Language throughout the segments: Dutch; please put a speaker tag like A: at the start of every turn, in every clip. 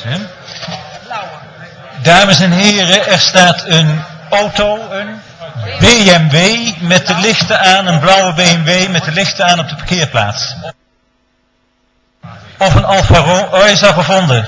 A: Hè? Dames en heren, er staat een auto, een BMW met de lichten aan, een blauwe BMW met de lichten aan op de parkeerplaats. Of een Alfa Romeo, hij is al gevonden.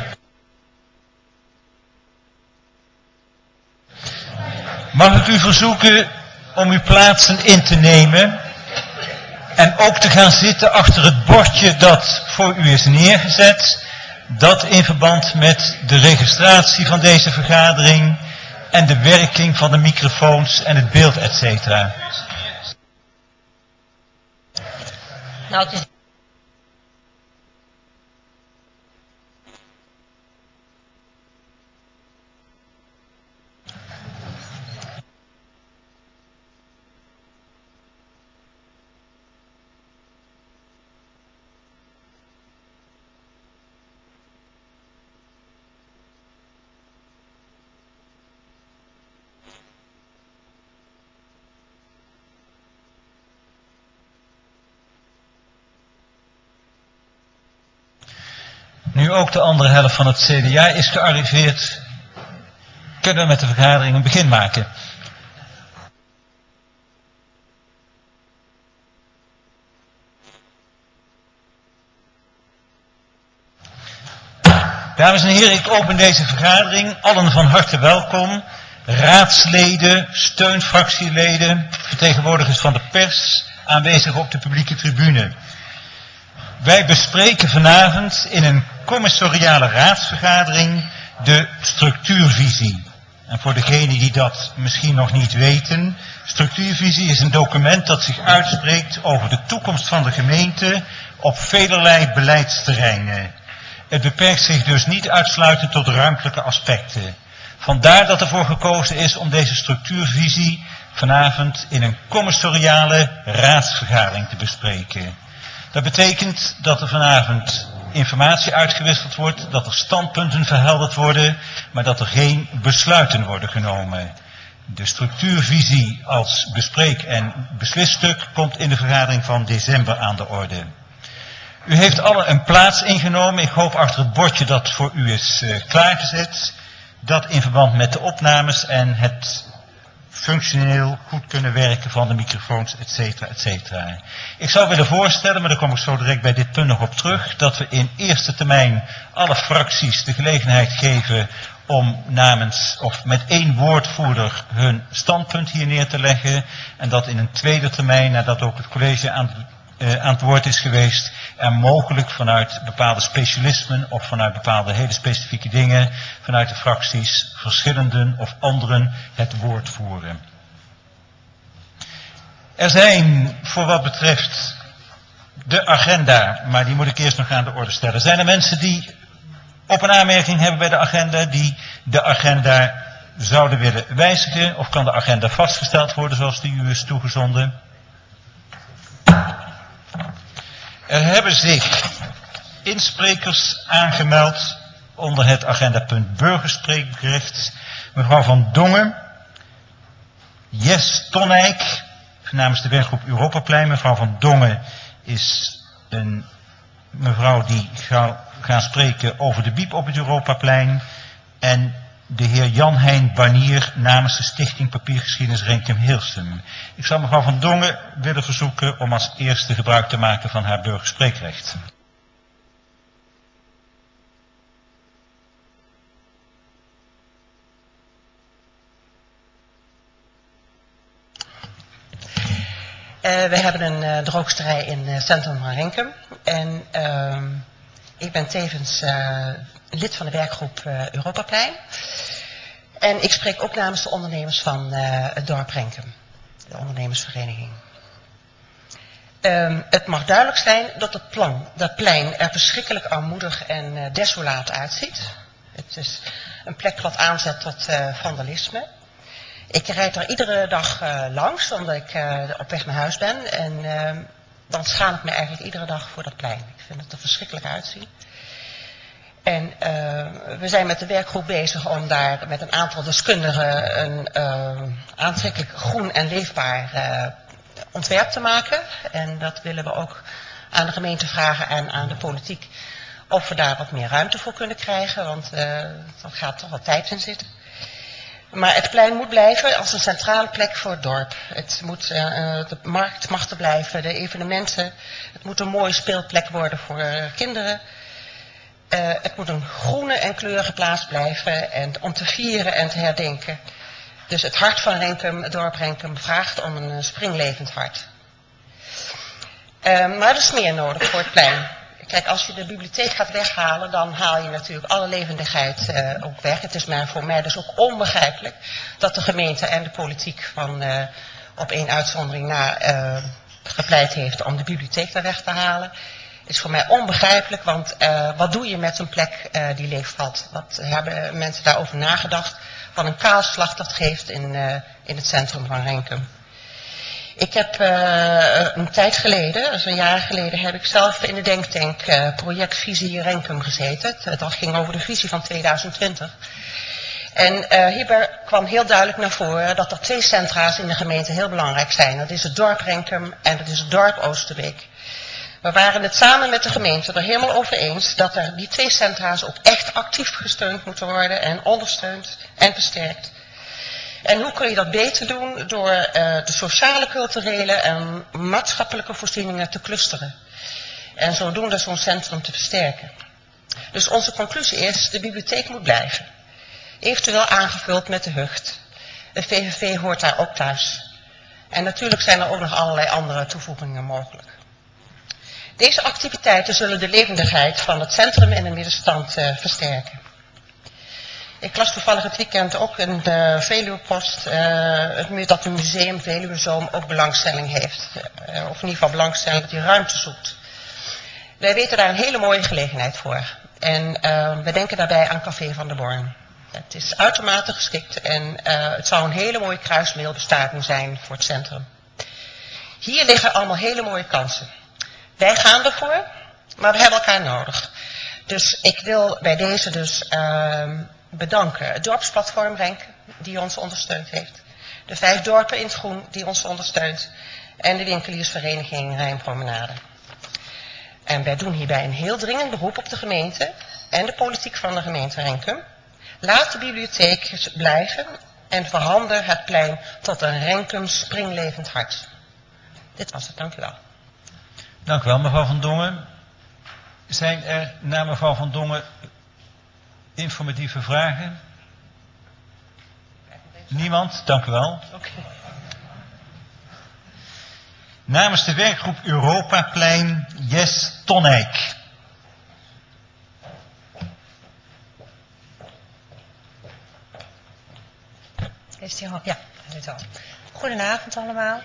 A: Mag ik u verzoeken om uw plaatsen in te nemen en ook te gaan zitten achter het bordje dat voor u is neergezet, dat in verband met de registratie van deze vergadering en de werking van de microfoons en het beeld, etc.
B: Nou, het is...
A: Nu ook de andere helft van het CDA is gearriveerd, kunnen we met de vergadering een begin maken. Dames en heren, ik open deze vergadering. Allen van harte welkom. Raadsleden, steunfractieleden, vertegenwoordigers van de pers, aanwezig op de publieke tribune. Wij bespreken vanavond in een commissariale raadsvergadering de structuurvisie. En voor degenen die dat misschien nog niet weten, structuurvisie is een document dat zich uitspreekt over de toekomst van de gemeente op velerlei beleidsterreinen. Het beperkt zich dus niet uitsluitend tot ruimtelijke aspecten. Vandaar dat ervoor gekozen is om deze structuurvisie vanavond in een commissariale raadsvergadering te bespreken. Dat betekent dat er vanavond informatie uitgewisseld wordt, dat er standpunten verhelderd worden, maar dat er geen besluiten worden genomen. De structuurvisie als bespreek- en beslisstuk komt in de vergadering van december aan de orde. U heeft allen een plaats ingenomen, ik hoop achter het bordje dat voor u is klaargezet, dat in verband met de opnames en het functioneel goed kunnen werken van de microfoons, etc. Ik zou willen voorstellen, maar daar kom ik zo direct bij dit punt nog op terug, dat we in eerste termijn alle fracties de gelegenheid geven om namens of met één woordvoerder hun standpunt hier neer te leggen en dat in een tweede termijn, nadat ook het college aan het woord is geweest, er mogelijk vanuit bepaalde specialismen of vanuit bepaalde hele specifieke dingen, vanuit de fracties, verschillenden of anderen het woord voeren. Er zijn voor wat betreft de agenda, maar die moet ik eerst nog aan de orde stellen. Zijn er mensen die op een aanmerking hebben bij de agenda, die de agenda zouden willen wijzigen, of kan de agenda vastgesteld worden zoals die u is toegezonden? Er hebben zich insprekers aangemeld onder het agendapunt burgerspreekbericht. Mevrouw Van Dongen, Jes Tonijk, namens de werkgroep Europaplein. Mevrouw Van Dongen is een mevrouw die gaan spreken over de biep op het Europaplein. En de heer Jan-Hein Banier namens de Stichting Papiergeschiedenis Renkum-Hilsum. Ik zou mevrouw Van Dongen willen verzoeken om als eerste gebruik te maken van haar burgerspreekrecht.
B: We hebben een droogsterij in het centrum van Renkum. En ik ben tevens lid van de werkgroep Europaplein. En ik spreek ook namens de ondernemers van het dorp Renkum. De ondernemersvereniging. Het mag duidelijk zijn dat dat plein er verschrikkelijk armoedig en desolaat uitziet. Het is een plek wat aanzet tot vandalisme. Ik rijd daar iedere dag langs, omdat ik op weg naar huis ben. En dan schaam ik me eigenlijk iedere dag voor dat plein. Ik vind het er verschrikkelijk uitzien. En we zijn met de werkgroep bezig om daar met een aantal deskundigen een aantrekkelijk groen en leefbaar ontwerp te maken. En dat willen we ook aan de gemeente vragen en aan de politiek Of we daar wat meer ruimte voor kunnen krijgen, want er gaat toch wat tijd in zitten. Maar het plein moet blijven als een centrale plek voor het dorp. De markt mag er blijven, de evenementen. Het moet een mooie speelplek worden voor kinderen. Het moet een groene en kleurige plaats blijven om te vieren en te herdenken. Dus het hart van Renkum, het dorp Renkum, vraagt om een springlevend hart. Maar er is meer nodig voor het plein. Kijk, als je de bibliotheek gaat weghalen, dan haal je natuurlijk alle levendigheid ook weg. Het is voor mij dus ook onbegrijpelijk dat de gemeente en de politiek op één uitzondering na gepleit heeft om de bibliotheek daar weg te halen. Is voor mij onbegrijpelijk, want wat doe je met een plek die leegvalt? Wat hebben mensen daarover nagedacht? Van een kaalslag dat geeft in het centrum van Renkum. Ik heb een tijd geleden, dus een jaar geleden, heb ik zelf in de denktank project Visie Renkum gezeten. Dat ging over de visie van 2020. En hierbij kwam heel duidelijk naar voren dat er 2 centra's in de gemeente heel belangrijk zijn. Dat is het dorp Renkum en dat is het dorp Oosterbeek. We waren het samen met de gemeente er helemaal over eens dat er die 2 centra's ook echt actief gesteund moeten worden en ondersteund en versterkt. En hoe kun je dat beter doen? Door de sociale, culturele en maatschappelijke voorzieningen te clusteren. En zodoende zo'n centrum te versterken. Dus onze conclusie is, de bibliotheek moet blijven. Eventueel aangevuld met de Hucht. De VVV hoort daar ook thuis. En natuurlijk zijn er ook nog allerlei andere toevoegingen mogelijk. Deze activiteiten zullen de levendigheid van het centrum en de middenstand versterken. Ik las toevallig het weekend ook in de Veluwepost dat het museum Veluwezoom ook belangstelling heeft. Of in ieder geval belangstelling dat hij ruimte zoekt. Wij weten daar een hele mooie gelegenheid voor. En we denken daarbij aan Café van der Born. Het is uitermate geschikt en het zou een hele mooie kruismeelbestuiving zijn voor het centrum. Hier liggen allemaal hele mooie kansen. Wij gaan ervoor, maar we hebben elkaar nodig. Dus ik wil bij deze dus bedanken. Het dorpsplatform Renkum, die ons ondersteund heeft. De 5 dorpen in het groen, die ons ondersteunt. En de winkeliersvereniging Rijnpromenade. En wij doen hierbij een heel dringend beroep op de gemeente en de politiek van de gemeente Renkum. Laat de bibliotheek blijven en verander het plein tot een Renkum springlevend hart. Dit was het, dank u wel.
A: Dank u wel, mevrouw Van Dongen. Zijn er naar mevrouw Van Dongen informatieve vragen? Niemand? Dank u wel.
B: Okay.
A: Namens de werkgroep Europaplein, Jes Tonijk.
C: Ja, dat is al. Goedenavond allemaal.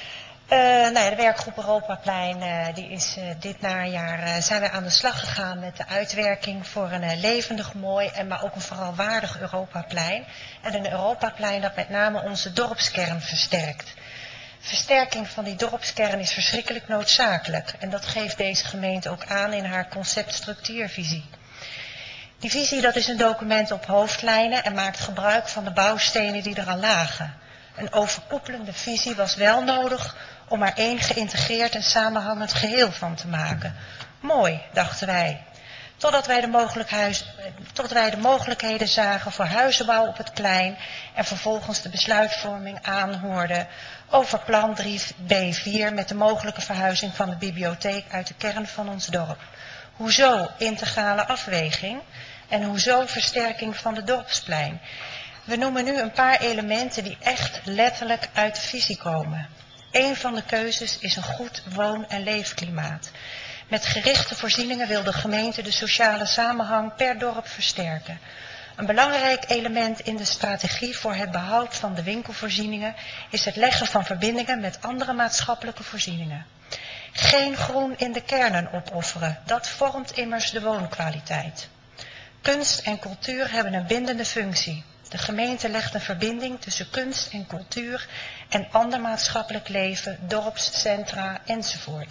C: De werkgroep Europaplein, die is dit najaar zijn wij aan de slag gegaan met de uitwerking voor een levendig, mooi en maar ook een vooral waardig Europaplein. En een Europaplein dat met name onze dorpskern versterkt. Versterking van die dorpskern is verschrikkelijk noodzakelijk. En dat geeft deze gemeente ook aan in haar concept-structuurvisie. Die visie dat is een document op hoofdlijnen en maakt gebruik van de bouwstenen die er al lagen. Een overkoepelende visie was wel nodig om er één geïntegreerd en samenhangend geheel van te maken. Mooi, dachten wij. Totdat wij de mogelijkheden zagen voor huizenbouw op het plein en vervolgens de besluitvorming aanhoorden over plan 3B4 met de mogelijke verhuizing van de bibliotheek uit de kern van ons dorp. Hoezo integrale afweging en hoezo versterking van de dorpsplein? We noemen nu een paar elementen die echt letterlijk uit de visie komen. Een van de keuzes is een goed woon- en leefklimaat. Met gerichte voorzieningen wil de gemeente de sociale samenhang per dorp versterken. Een belangrijk element in de strategie voor het behoud van de winkelvoorzieningen is het leggen van verbindingen met andere maatschappelijke voorzieningen. Geen groen in de kernen opofferen, dat vormt immers de woonkwaliteit. Kunst en cultuur hebben een bindende functie. De gemeente legt een verbinding tussen kunst en cultuur en ander maatschappelijk leven, dorpscentra enzovoort.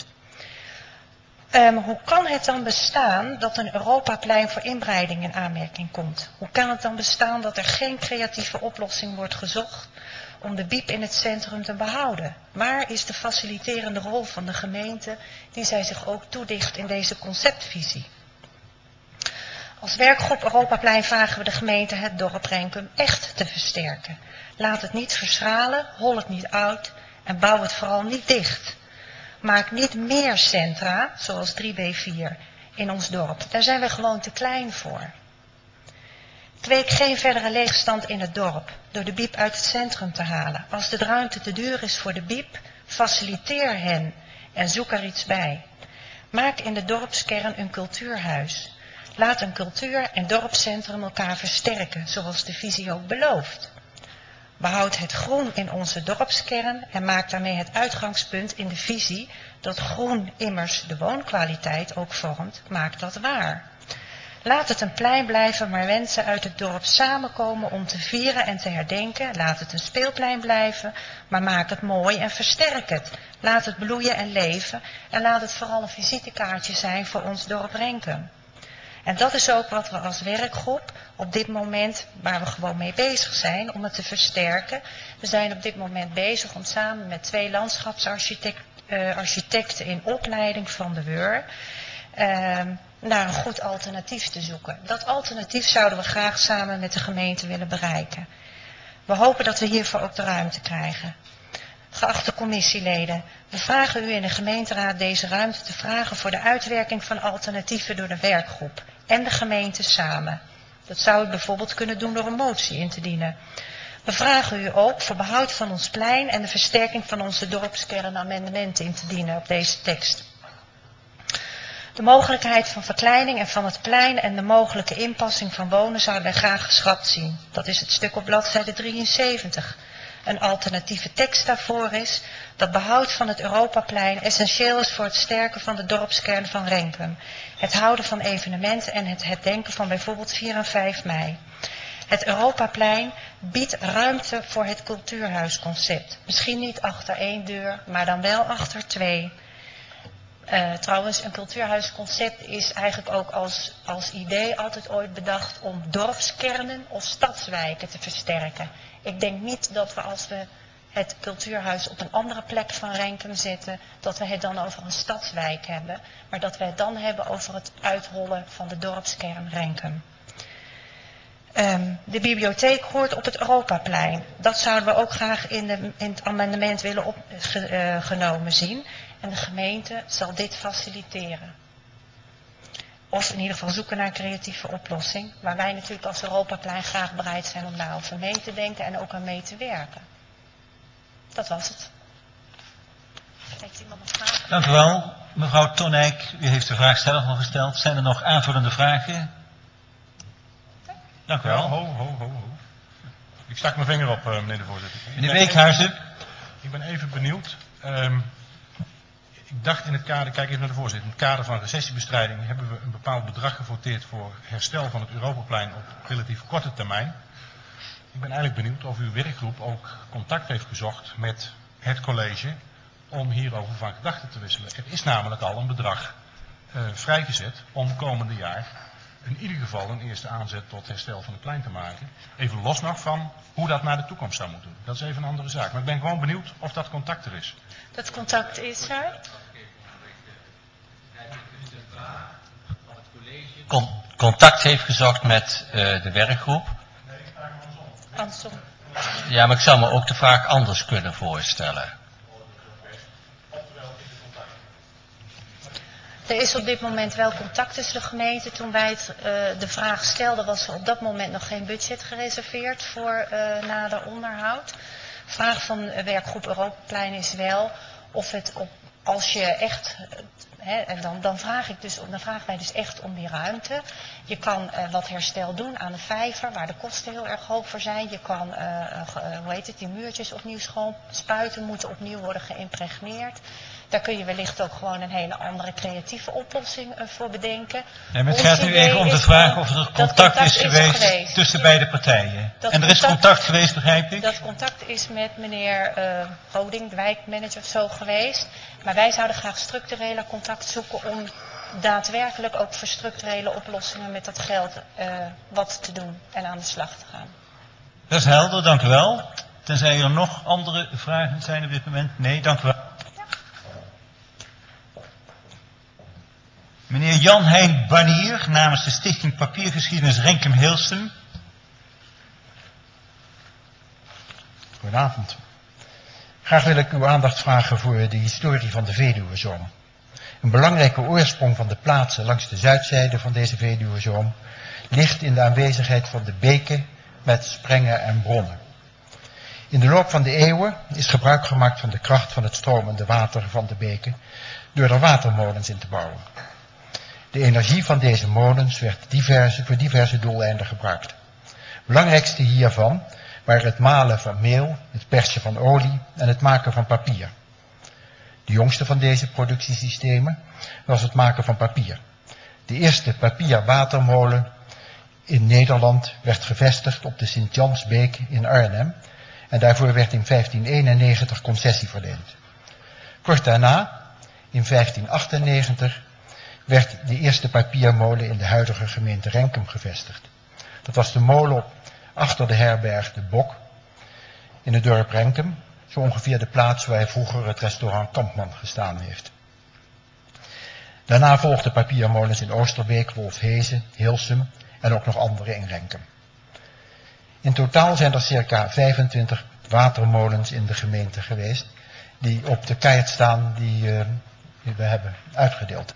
C: Hoe kan het dan bestaan dat een Europaplein voor inbreiding in aanmerking komt? Hoe kan het dan bestaan dat er geen creatieve oplossing wordt gezocht om de biep in het centrum te behouden? Waar is de faciliterende rol van de gemeente die zij zich ook toedicht in deze conceptvisie? Als werkgroep Europaplein vragen we de gemeente het dorp Renkum echt te versterken. Laat het niet verschralen, hol het niet uit en bouw het vooral niet dicht. Maak niet meer centra, zoals 3B4, in ons dorp. Daar zijn we gewoon te klein voor. Kweek geen verdere leegstand in het dorp door de biep uit het centrum te halen. Als de ruimte te duur is voor de biep, faciliteer hen en zoek er iets bij. Maak in de dorpskern een cultuurhuis. Laat een cultuur- en dorpscentrum elkaar versterken, zoals de visie ook belooft. Behoud het groen in onze dorpskern en maak daarmee het uitgangspunt in de visie dat groen immers de woonkwaliteit ook vormt, maak dat waar. Laat het een plein blijven waar mensen uit het dorp samenkomen om te vieren en te herdenken. Laat het een speelplein blijven, maar maak het mooi en versterk het. Laat het bloeien en leven en laat het vooral een visitekaartje zijn voor ons dorp Renkum. En dat is ook wat we als werkgroep op dit moment, waar we gewoon mee bezig zijn, om het te versterken. We zijn op dit moment bezig om samen met 2 landschapsarchitecten in opleiding van de WUR naar een goed alternatief te zoeken. Dat alternatief zouden we graag samen met de gemeente willen bereiken. We hopen dat we hiervoor ook de ruimte krijgen. Geachte commissieleden, we vragen u in de gemeenteraad deze ruimte te vragen voor de uitwerking van alternatieven door de werkgroep en de gemeente samen. Dat zou u bijvoorbeeld kunnen doen door een motie in te dienen. We vragen u ook voor behoud van ons plein en de versterking van onze dorpskern amendementen in te dienen op deze tekst. De mogelijkheid van verkleining en van het plein en de mogelijke inpassing van wonen zouden wij graag geschrapt zien. Dat is het stuk op bladzijde 73. Een alternatieve tekst daarvoor is dat behoud van het Europaplein essentieel is voor het sterken van de dorpskern van Renkum. Het houden van evenementen en het herdenken van bijvoorbeeld 4 en 5 mei. Het Europaplein biedt ruimte voor het cultuurhuisconcept. Misschien niet achter 1 deur, maar dan wel achter 2. Trouwens, een cultuurhuisconcept is eigenlijk ook als idee altijd ooit bedacht om dorpskernen of stadswijken te versterken. Ik denk niet dat we als we het cultuurhuis op een andere plek van Renkum zetten, dat we het dan over een stadswijk hebben, maar dat we het dan hebben over het uithollen van de dorpskern Renkum. De bibliotheek hoort op het Europaplein. Dat zouden we ook graag in het amendement willen opgenomen zien. En de gemeente zal dit faciliteren. Of in ieder geval zoeken naar een creatieve oplossing. Waar wij natuurlijk als Europaplein graag bereid zijn om daarover mee te denken en ook aan mee te werken. Dat was het. Heeft iemand nog vragen?
A: Dank u wel. Mevrouw Tonijk, u heeft de vraag zelf al gesteld. Zijn er nog aanvullende vragen? Dank u wel.
D: Ho. Ik stak mijn vinger op, meneer de voorzitter.
A: Meneer Beekhuizen.
D: Ik ben even benieuwd. Ik dacht in het kader, kijk even naar de voorzitter, in het kader van recessiebestrijding hebben we een bepaald bedrag gevoteerd voor herstel van het Europaplein op relatief korte termijn. Ik ben eigenlijk benieuwd of uw werkgroep ook contact heeft gezocht met het college om hierover van gedachten te wisselen. Er is namelijk al een bedrag vrijgezet om komende jaar in ieder geval een eerste aanzet tot herstel van het plein te maken. Even los nog van hoe dat naar de toekomst zou moeten. Dat is even een andere zaak. Maar ik ben gewoon benieuwd of dat contact er is.
C: Dat contact is er.
E: Contact heeft gezocht met de werkgroep.
C: Andersom.
E: Ja, maar ik zou me ook de vraag anders kunnen voorstellen.
C: Er is op dit moment wel contact tussen de gemeente. Toen wij de vraag stelden was er op dat moment nog geen budget gereserveerd voor nader onderhoud. De vraag van werkgroep Europaplein is wel of het als je echt, en dan vragen wij dus echt om die ruimte. Je kan wat herstel doen aan de vijver, waar de kosten heel erg hoog voor zijn. Je kan, die muurtjes opnieuw schoon spuiten, moeten opnieuw worden geïmpregneerd. Daar kun je wellicht ook gewoon een hele andere creatieve oplossing voor bedenken.
A: Nee, maar het gaat nu even om de vraag of er contact is geweest tussen beide partijen. En er is contact geweest, begrijp ik?
C: Dat contact is met meneer Roding, de wijkmanager, zo geweest. Maar wij zouden graag structurele contact zoeken om daadwerkelijk ook voor structurele oplossingen met dat geld wat te doen en aan de slag te gaan.
A: Dat is helder, dank u wel. Tenzij er nog andere vragen zijn op dit moment. Nee, dank u wel. Meneer Jan-Hein Banier namens de Stichting Papiergeschiedenis Renkum-Hilsum.
F: Goedenavond. Graag wil ik uw aandacht vragen voor de historie van de Veluwezoom. Een belangrijke oorsprong van de plaatsen langs de zuidzijde van deze Veluwezoom ligt in de aanwezigheid van de beken met sprengen en bronnen. In de loop van de eeuwen is gebruik gemaakt van de kracht van het stromende water van de beken door er watermolens in te bouwen. De energie van deze molens werd voor diverse doeleinden gebruikt. Belangrijkste hiervan waren het malen van meel, het persen van olie en het maken van papier. De jongste van deze productiesystemen was het maken van papier. De eerste papierwatermolen in Nederland werd gevestigd op de Sint-Jansbeek in Arnhem en daarvoor werd in 1591 concessie verleend. Kort daarna, in 1598, werd de eerste papiermolen in de huidige gemeente Renkum gevestigd. Dat was de molen achter de herberg De Bok in het dorp Renkum, zo ongeveer de plaats waar vroeger het restaurant Kampman gestaan heeft. Daarna volgden papiermolens in Oosterbeek, Wolfhezen, Hilsum en ook nog andere in Renkum. In totaal zijn er circa 25 watermolens in de gemeente geweest, die op de kaart staan die we hebben uitgedeeld.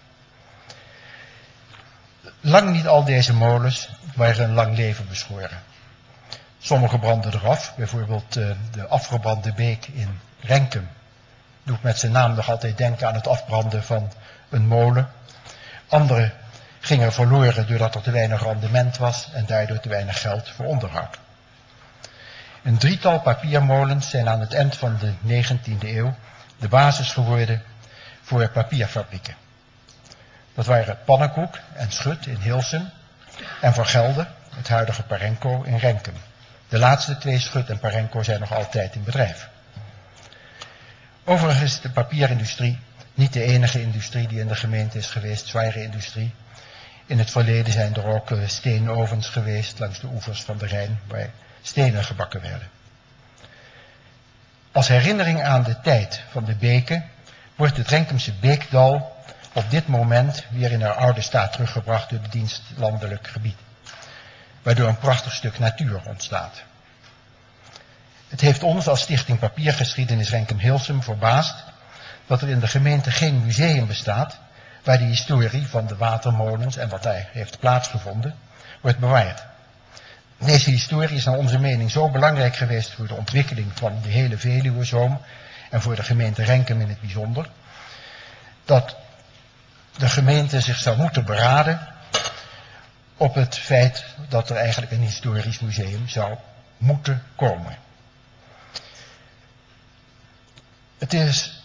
F: Lang niet al deze molens waren een lang leven beschoren. Sommige branden eraf, bijvoorbeeld de afgebrande beek in Renkum doet met zijn naam nog altijd denken aan het afbranden van een molen. Andere gingen verloren doordat er te weinig rendement was en daardoor te weinig geld voor onderhoud. Een drietal papiermolens zijn aan het eind van de 19e eeuw de basis geworden voor papierfabrieken. Dat waren Pannenkoek en Schut in Hilsum en Vergelder, het huidige Parenco in Renkum. De laatste twee, Schut en Parenco, zijn nog altijd in bedrijf. Overigens is de papierindustrie niet de enige industrie die in de gemeente is geweest, zware industrie. In het verleden zijn er ook steenovens geweest langs de oevers van de Rijn, waar stenen gebakken werden. Als herinnering aan de tijd van de beken wordt het Renkumse beekdal op dit moment weer in haar oude staat teruggebracht door de dienst landelijk gebied, waardoor een prachtig stuk natuur ontstaat. Het heeft ons als Stichting Papiergeschiedenis Renkum-Hilsum verbaasd dat er in de gemeente geen museum bestaat waar de historie van de watermolens en wat daar heeft plaatsgevonden wordt bewaard. Deze historie is naar onze mening zo belangrijk geweest voor de ontwikkeling van de hele Veluwezoom en voor de gemeente Renkum in het bijzonder, dat de gemeente zich zou moeten beraden op het feit dat er eigenlijk een historisch museum zou moeten komen. Het is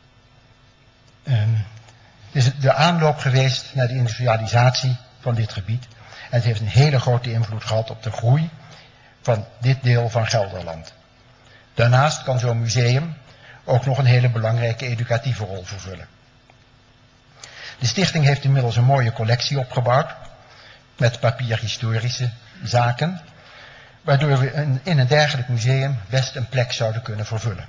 F: de aanloop geweest naar de industrialisatie van dit gebied en het heeft een hele grote invloed gehad op de groei van dit deel van Gelderland. Daarnaast kan zo'n museum ook nog een hele belangrijke educatieve rol vervullen. De stichting heeft inmiddels een mooie collectie opgebouwd met papierhistorische zaken, waardoor we in een dergelijk museum best een plek zouden kunnen vervullen.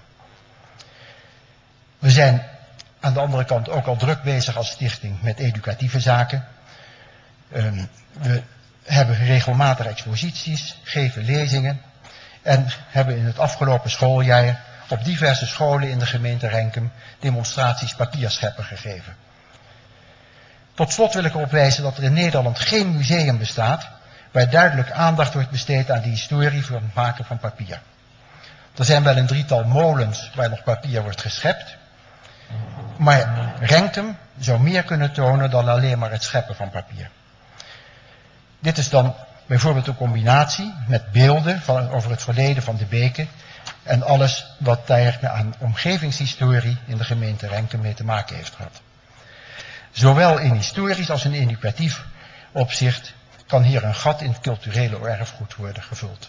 F: We zijn aan de andere kant ook al druk bezig als stichting met educatieve zaken. We hebben regelmatig exposities, geven lezingen en hebben in het afgelopen schooljaar op diverse scholen in de gemeente Renkum demonstraties papierscheppen gegeven. Tot slot wil ik erop wijzen dat er in Nederland geen museum bestaat waar duidelijk aandacht wordt besteed aan de historie van het maken van papier. Er zijn wel een drietal molens waar nog papier wordt geschept, maar Renkum zou meer kunnen tonen dan alleen maar het scheppen van papier. Dit is dan bijvoorbeeld een combinatie met beelden over het verleden van de beken en alles wat daar aan omgevingshistorie in de gemeente Renkum mee te maken heeft gehad. Zowel in historisch als in educatief opzicht kan hier een gat in het culturele erfgoed worden gevuld.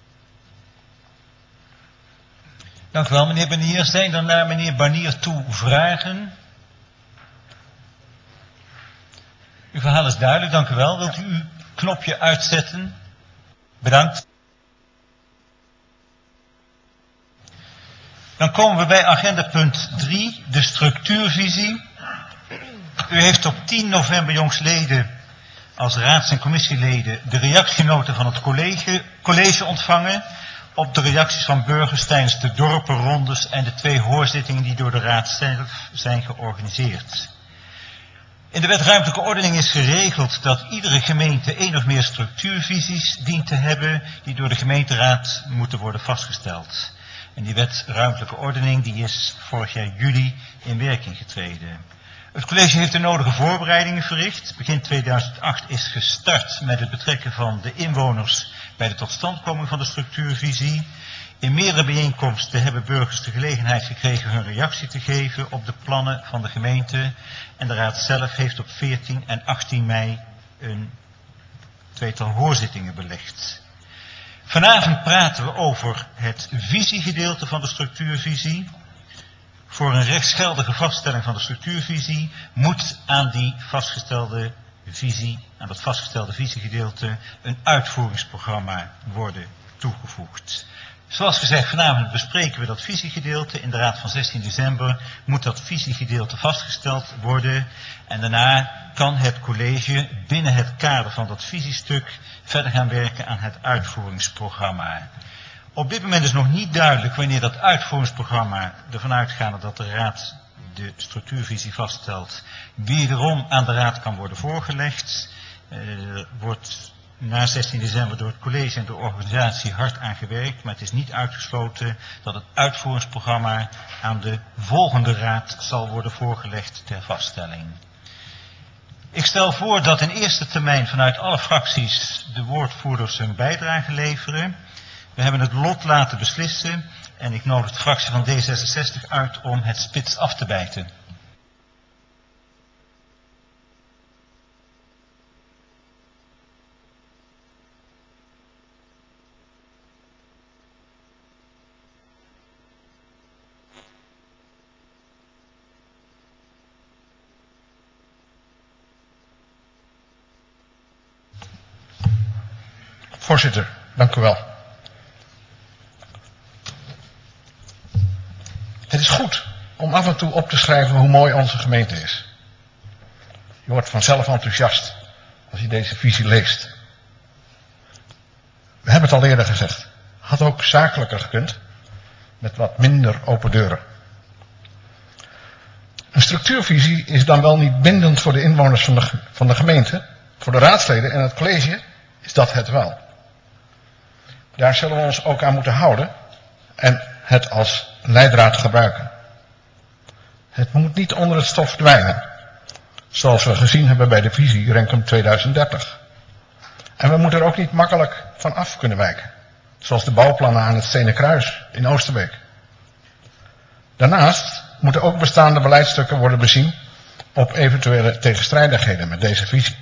A: Dank u wel, meneer Banier. Zijn er naar meneer Banier toe vragen? Uw verhaal is duidelijk, dank u wel. Wilt u uw knopje uitzetten? Bedankt. Dan komen we bij agenda punt 3, de structuurvisie. U heeft op 10 november jongstleden als raads- en commissieleden de reactienoten van het college ontvangen op de reacties van burgers tijdens de dorpenrondes en de 2 hoorzittingen die door de raad zelf zijn georganiseerd. In de wet ruimtelijke ordening is geregeld dat iedere gemeente 1 of meer structuurvisies dient te hebben die door de gemeenteraad moeten worden vastgesteld. En die wet ruimtelijke ordening die is vorig jaar juli in werking getreden. Het college heeft de nodige voorbereidingen verricht. Begin 2008 is gestart met het betrekken van de inwoners bij de totstandkoming van de structuurvisie. In meerdere bijeenkomsten hebben burgers de gelegenheid gekregen hun reactie te geven op de plannen van de gemeente. En de raad zelf heeft op 14 en 18 mei een 2-tal hoorzittingen belegd. Vanavond praten we over het visiegedeelte van de structuurvisie. Voor een rechtsgeldige vaststelling van de structuurvisie moet aan die vastgestelde visie, aan dat vastgestelde visiegedeelte, een uitvoeringsprogramma worden toegevoegd. Zoals gezegd, vanavond bespreken we dat visiegedeelte. In de raad van 16 december moet dat visiegedeelte vastgesteld worden. En daarna kan het college binnen het kader van dat visiestuk verder gaan werken aan het uitvoeringsprogramma. Op dit moment is nog niet duidelijk wanneer dat uitvoeringsprogramma, ervan uitgaande dat de raad de structuurvisie vaststelt, wederom aan de raad kan worden voorgelegd. Er wordt na 16 december door het college en de organisatie hard aan gewerkt, maar het is niet uitgesloten dat het uitvoeringsprogramma aan de volgende raad zal worden voorgelegd ter vaststelling. Ik stel voor dat in eerste termijn vanuit alle fracties de woordvoerders hun bijdrage leveren. We hebben het lot laten beslissen en ik nodig de fractie van D66 uit om het spits af te bijten.
G: Voorzitter, dank u wel. Het is goed om af en toe op te schrijven hoe mooi onze gemeente is. Je wordt vanzelf enthousiast als je deze visie leest. We hebben het al eerder gezegd. Had ook zakelijker gekund, met wat minder open deuren. Een structuurvisie is dan wel niet bindend voor de inwoners van de gemeente. Voor de raadsleden en het college is dat het wel. Daar zullen we ons ook aan moeten houden en het als leidraad gebruiken. Het moet niet onder het stof verdwijnen, zoals we gezien hebben bij de visie Renkum 2030. En we moeten er ook niet makkelijk van af kunnen wijken, zoals de bouwplannen aan het Stenen Kruis in Oosterbeek. Daarnaast moeten ook bestaande beleidstukken worden bezien op eventuele tegenstrijdigheden met deze visie.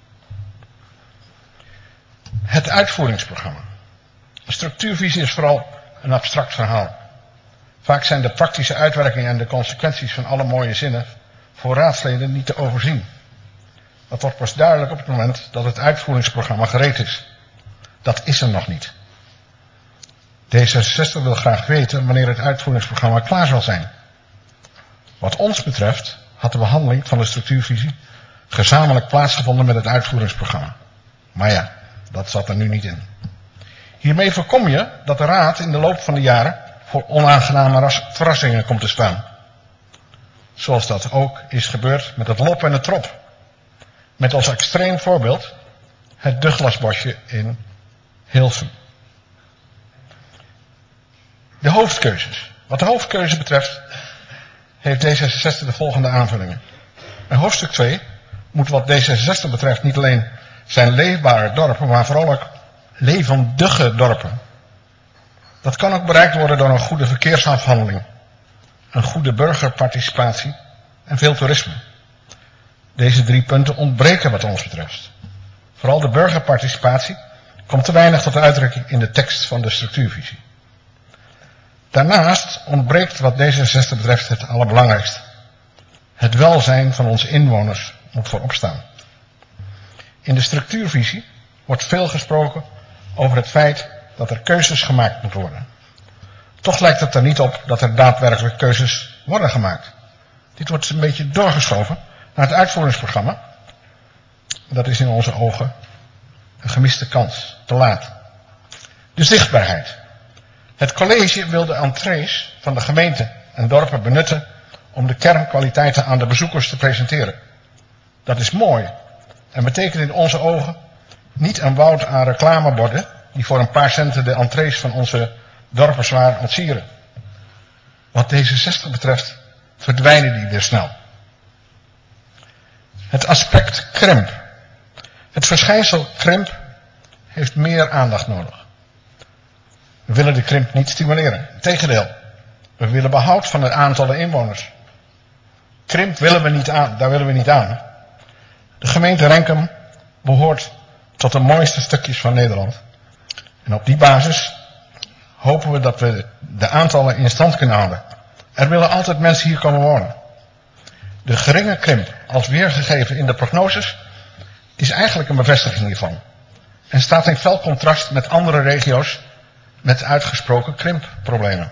G: Het uitvoeringsprogramma. Een structuurvisie is vooral een abstract verhaal. Vaak zijn de praktische uitwerkingen en de consequenties van alle mooie zinnen voor raadsleden niet te overzien. Dat wordt pas duidelijk op het moment dat het uitvoeringsprogramma gereed is. Dat is er nog niet. D66 wil graag weten wanneer het uitvoeringsprogramma klaar zal zijn. Wat ons betreft had de behandeling van de structuurvisie gezamenlijk plaatsgevonden met het uitvoeringsprogramma. Maar ja, dat zat er nu niet in. Hiermee voorkom je dat de raad in de loop van de jaren voor onaangename verrassingen komt te staan. Zoals dat ook is gebeurd met het LOP en het TROP. Met als extreem voorbeeld het Douglasbosje in Hilversum. De hoofdkeuzes. Wat de hoofdkeuze betreft heeft D66 de volgende aanvullingen. In hoofdstuk 2 moet wat D66 betreft niet alleen zijn leefbare dorpen, maar vooral ook levendige dorpen. Dat kan ook bereikt worden door een goede verkeersafhandeling, een goede burgerparticipatie en veel toerisme. Deze 3 punten ontbreken wat ons betreft. Vooral de burgerparticipatie komt te weinig tot uitdrukking in de tekst van de structuurvisie. Daarnaast ontbreekt wat D66 betreft het allerbelangrijkste. Het welzijn van onze inwoners moet voorop staan. In de structuurvisie wordt veel gesproken over het feit dat er keuzes gemaakt moeten worden. Toch lijkt het er niet op dat er daadwerkelijk keuzes worden gemaakt. Dit wordt een beetje doorgeschoven naar het uitvoeringsprogramma. Dat is in onze ogen een gemiste kans, te laat. De zichtbaarheid. Het college wil de entrees van de gemeente en dorpen benutten om de kernkwaliteiten aan de bezoekers te presenteren. Dat is mooi en betekent in onze ogen niet een woud aan reclameborden die voor een paar centen de entrees van onze dorpen zwaar ontsieren. Wat D66 betreft verdwijnen die weer snel. Het aspect krimp. Het verschijnsel krimp heeft meer aandacht nodig. We willen de krimp niet stimuleren. Integendeel, we willen behoud van het aantal inwoners. Krimp willen we niet aan, daar willen we niet aan. De gemeente Renkum behoort tot de mooiste stukjes van Nederland. En op die basis hopen we dat we de aantallen in stand kunnen houden. Er willen altijd mensen hier komen wonen. De geringe krimp, als weergegeven in de prognoses, is eigenlijk een bevestiging hiervan. En staat in fel contrast met andere regio's met uitgesproken krimpproblemen.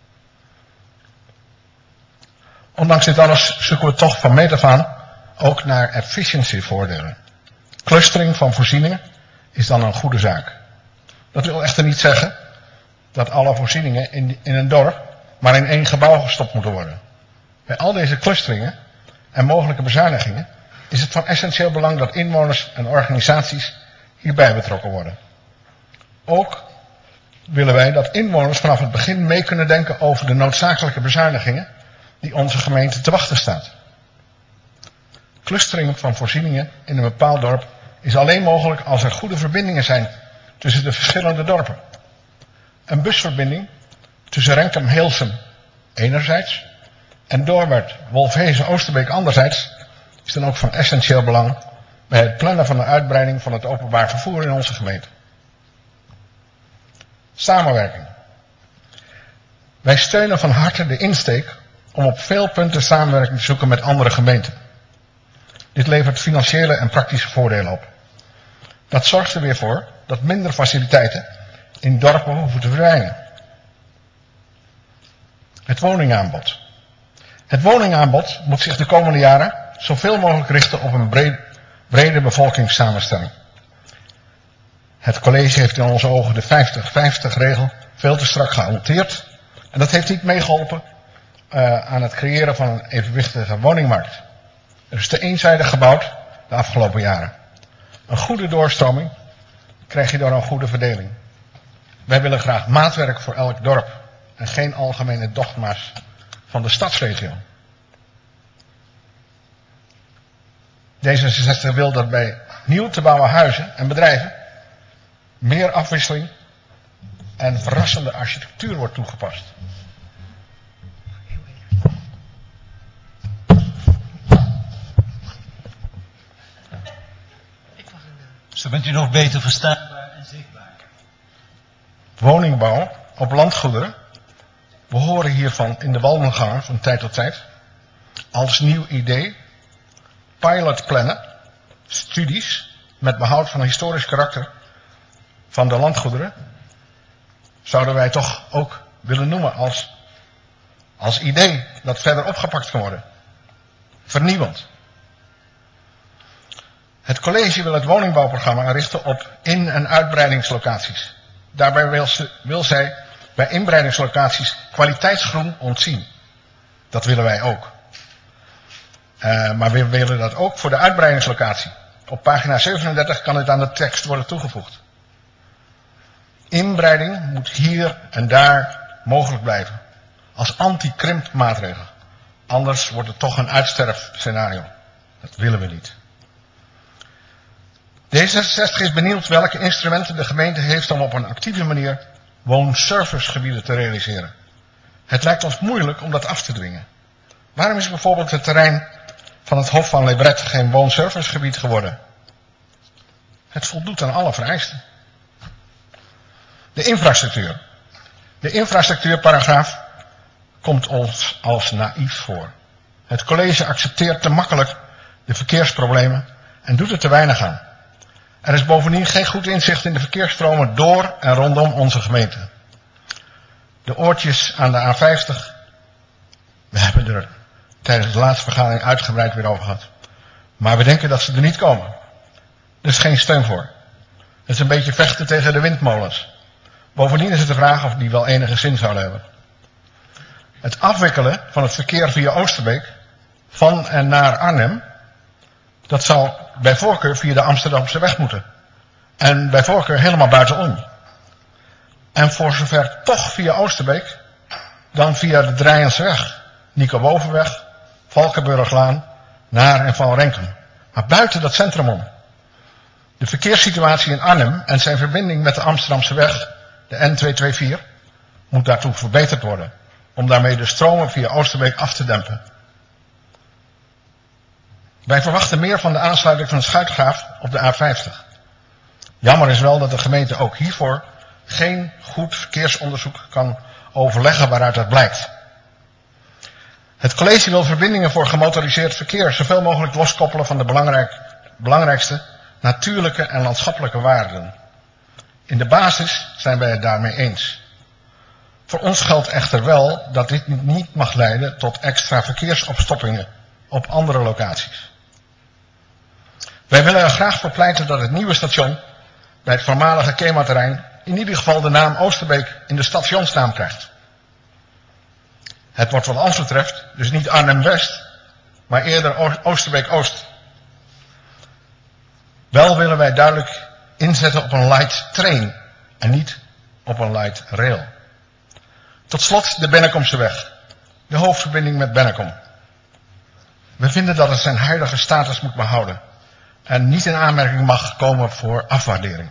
G: Ondanks dit alles zoeken we toch van meet af aan ook naar efficiëntievoordelen. Clustering van voorzieningen is dan een goede zaak. Dat wil echter niet zeggen dat alle voorzieningen in een dorp maar in één gebouw gestopt moeten worden. Bij al deze clusteringen en mogelijke bezuinigingen is het van essentieel belang dat inwoners en organisaties hierbij betrokken worden. Ook willen wij dat inwoners vanaf het begin mee kunnen denken over de noodzakelijke bezuinigingen die onze gemeente te wachten staat. Clustering van voorzieningen in een bepaald dorp is alleen mogelijk als er goede verbindingen zijn tussen de verschillende dorpen. Een busverbinding tussen Renkum-Heelsum enerzijds en Doorwerth, Wolfhezen, Oosterbeek anderzijds is dan ook van essentieel belang bij het plannen van de uitbreiding van het openbaar vervoer in onze gemeente. Samenwerking. Wij steunen van harte de insteek om op veel punten samenwerking te zoeken met andere gemeenten. Dit levert financiële en praktische voordelen op. Dat zorgt er weer voor dat minder faciliteiten in dorpen hoeven te verdwijnen. Het woningaanbod. Het woningaanbod moet zich de komende jaren zoveel mogelijk richten op een brede bevolkingssamenstelling. Het college heeft in onze ogen de 50-50-regel veel te strak gehanteerd. En dat heeft niet meegeholpen aan het creëren van een evenwichtige woningmarkt. Er is te eenzijdig gebouwd de afgelopen jaren. Een goede doorstroming krijg je door een goede verdeling. Wij willen graag maatwerk voor elk dorp en geen algemene dogma's van de stadsregio. D66 wil dat bij nieuw te bouwen huizen en bedrijven meer afwisseling en verrassende architectuur wordt toegepast.
A: Zo bent u nog beter verstaanbaar en zichtbaar.
G: Woningbouw op landgoederen. We horen hiervan in de wandelgangen van tijd tot tijd. Als nieuw idee. Pilotplannen. Studies met behoud van historisch karakter van de landgoederen. Zouden wij toch ook willen noemen als idee dat verder opgepakt kan worden. Vernieuwend. Het college wil het woningbouwprogramma richten op in- en uitbreidingslocaties. Daarbij wil zij bij inbreidingslocaties kwaliteitsgroen ontzien. Dat willen wij ook. Maar we willen dat ook voor de uitbreidingslocatie. Op pagina 37 kan het aan de tekst worden toegevoegd. Inbreiding moet hier en daar mogelijk blijven. Als anti-krimpmaatregel. Anders wordt het toch een uitsterfscenario. Dat willen we niet. D66 is benieuwd welke instrumenten de gemeente heeft om op een actieve manier woonservicegebieden te realiseren. Het lijkt ons moeilijk om dat af te dwingen. Waarom is bijvoorbeeld het terrein van het Hof van Lebret geen woonservicegebied geworden? Het voldoet aan alle vereisten. De infrastructuur. De infrastructuurparagraaf komt ons als naïef voor. Het college accepteert te makkelijk de verkeersproblemen en doet er te weinig aan. Er is bovendien geen goed inzicht in de verkeersstromen door en rondom onze gemeente. De oortjes aan de A50, we hebben er tijdens de laatste vergadering uitgebreid weer over gehad. Maar we denken dat ze er niet komen. Er is geen steun voor. Het is een beetje vechten tegen de windmolens. Bovendien is het de vraag of die wel enige zin zouden hebben. Het afwikkelen van het verkeer via Oosterbeek van en naar Arnhem, dat zou bij voorkeur via de Amsterdamse weg moeten. En bij voorkeur helemaal buitenom. En voor zover toch via Oosterbeek, dan via de Drijenseweg, Nico Bovenweg, Valkenburglaan, naar en van Renkum. Maar buiten dat centrum om. De verkeerssituatie in Arnhem en zijn verbinding met de Amsterdamse weg, de N224, moet daartoe verbeterd worden. Om daarmee de stromen via Oosterbeek af te dempen. Wij verwachten meer van de aansluiting van de Schuitgraaf op de A50. Jammer is wel dat de gemeente ook hiervoor geen goed verkeersonderzoek kan overleggen waaruit dat blijkt. Het college wil verbindingen voor gemotoriseerd verkeer zoveel mogelijk loskoppelen van de belangrijkste natuurlijke en landschappelijke waarden. In de basis zijn wij het daarmee eens. Voor ons geldt echter wel dat dit niet mag leiden tot extra verkeersopstoppingen op andere locaties. Wij willen er graag voor pleiten dat het nieuwe station bij het voormalige KEMA-terrein in ieder geval de naam Oosterbeek in de stationsnaam krijgt. Het wordt wat ons betreft dus niet Arnhem-West, maar eerder Oosterbeek-Oost. Wel willen wij duidelijk inzetten op een light train en niet op een light rail. Tot slot de Bennekomseweg, de hoofdverbinding met Bennekom. We vinden dat het zijn huidige status moet behouden en niet in aanmerking mag komen voor afwaardering.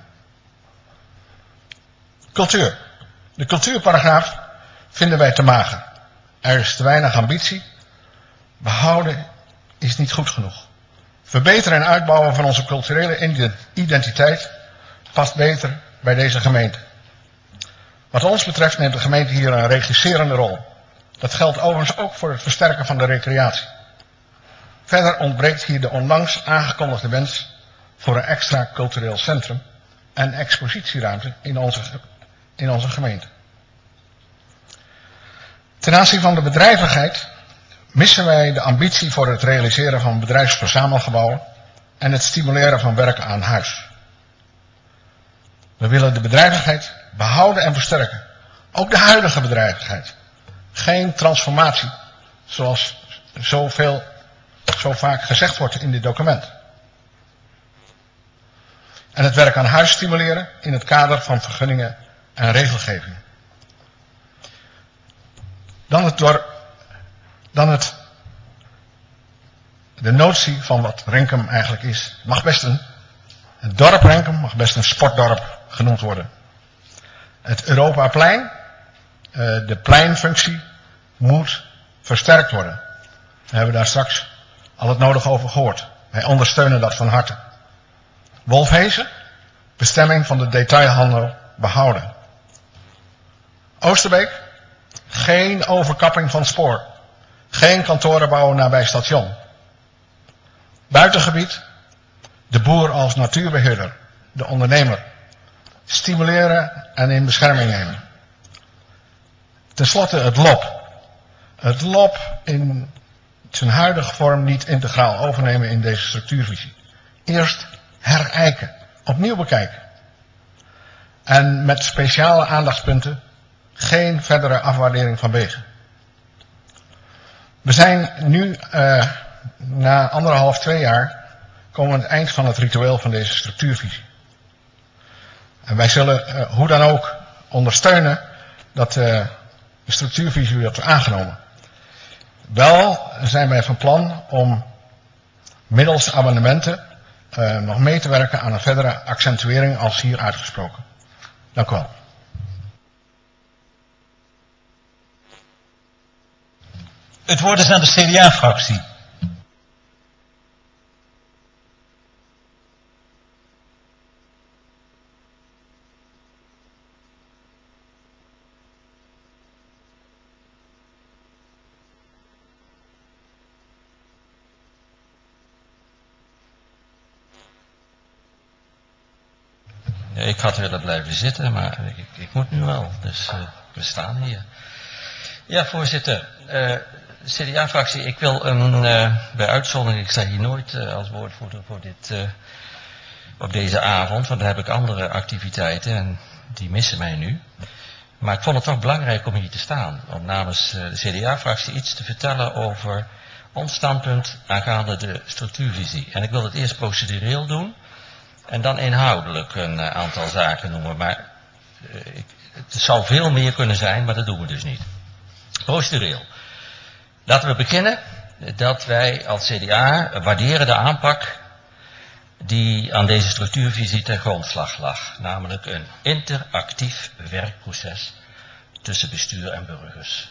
G: Cultuur. De cultuurparagraaf vinden wij te mager. Er is te weinig ambitie. Behouden is niet goed genoeg. Verbeteren en uitbouwen van onze culturele identiteit past beter bij deze gemeente. Wat ons betreft neemt de gemeente hier een regisserende rol. Dat geldt overigens ook voor het versterken van de recreatie. Verder ontbreekt hier de onlangs aangekondigde wens voor een extra cultureel centrum en expositieruimte in onze gemeente. Ten aanzien van de bedrijvigheid missen wij de ambitie voor het realiseren van bedrijfsverzamelgebouwen en het stimuleren van werken aan huis. We willen de bedrijvigheid behouden en versterken. Ook de huidige bedrijvigheid. Geen transformatie, zoals zo vaak gezegd wordt in dit document. En het werk aan huis stimuleren in het kader van vergunningen en regelgeving. De notie van wat Renkum eigenlijk is. Het dorp Renkum mag best een sportdorp genoemd worden. Het Europaplein, de pleinfunctie, moet versterkt worden. We hebben daar straks al het nodige over gehoord. Wij ondersteunen dat van harte. Wolfhezen, bestemming van de detailhandel behouden. Oosterbeek, geen overkapping van spoor. Geen kantoren bouwen nabij station. Buitengebied, de boer als natuurbeheerder, de ondernemer. Stimuleren en in bescherming nemen. Ten slotte het LOP. Het LOP in zijn huidige vorm niet integraal overnemen in deze structuurvisie. Eerst herijken, opnieuw bekijken. En met speciale aandachtspunten geen verdere afwaardering van wegen. We zijn nu na 2 jaar komen we aan het eind van het ritueel van deze structuurvisie. En wij zullen hoe dan ook ondersteunen dat de structuurvisie wordt aangenomen. Wel zijn wij van plan om middels amendementen nog mee te werken aan een verdere accentuering als hier uitgesproken. Dank u wel.
A: Het woord is aan de CDA-fractie.
E: Ja, ik had willen blijven zitten, maar ik moet nu wel. Dus we staan hier. Ja, voorzitter. CDA-fractie, ik wil bij uitzondering, ik sta hier nooit als woordvoerder voor op deze avond, want dan heb ik andere activiteiten en die missen mij nu. Maar ik vond het toch belangrijk om hier te staan, om namens de CDA-fractie iets te vertellen over ons standpunt aangaande de structuurvisie. En ik wil het eerst procedureel doen en dan inhoudelijk een aantal zaken noemen. Maar het zou veel meer kunnen zijn, maar dat doen we dus niet. Procedureel. Laten we beginnen dat wij als CDA waarderen de aanpak die aan deze structuurvisie ten grondslag lag. Namelijk een interactief werkproces tussen bestuur en burgers.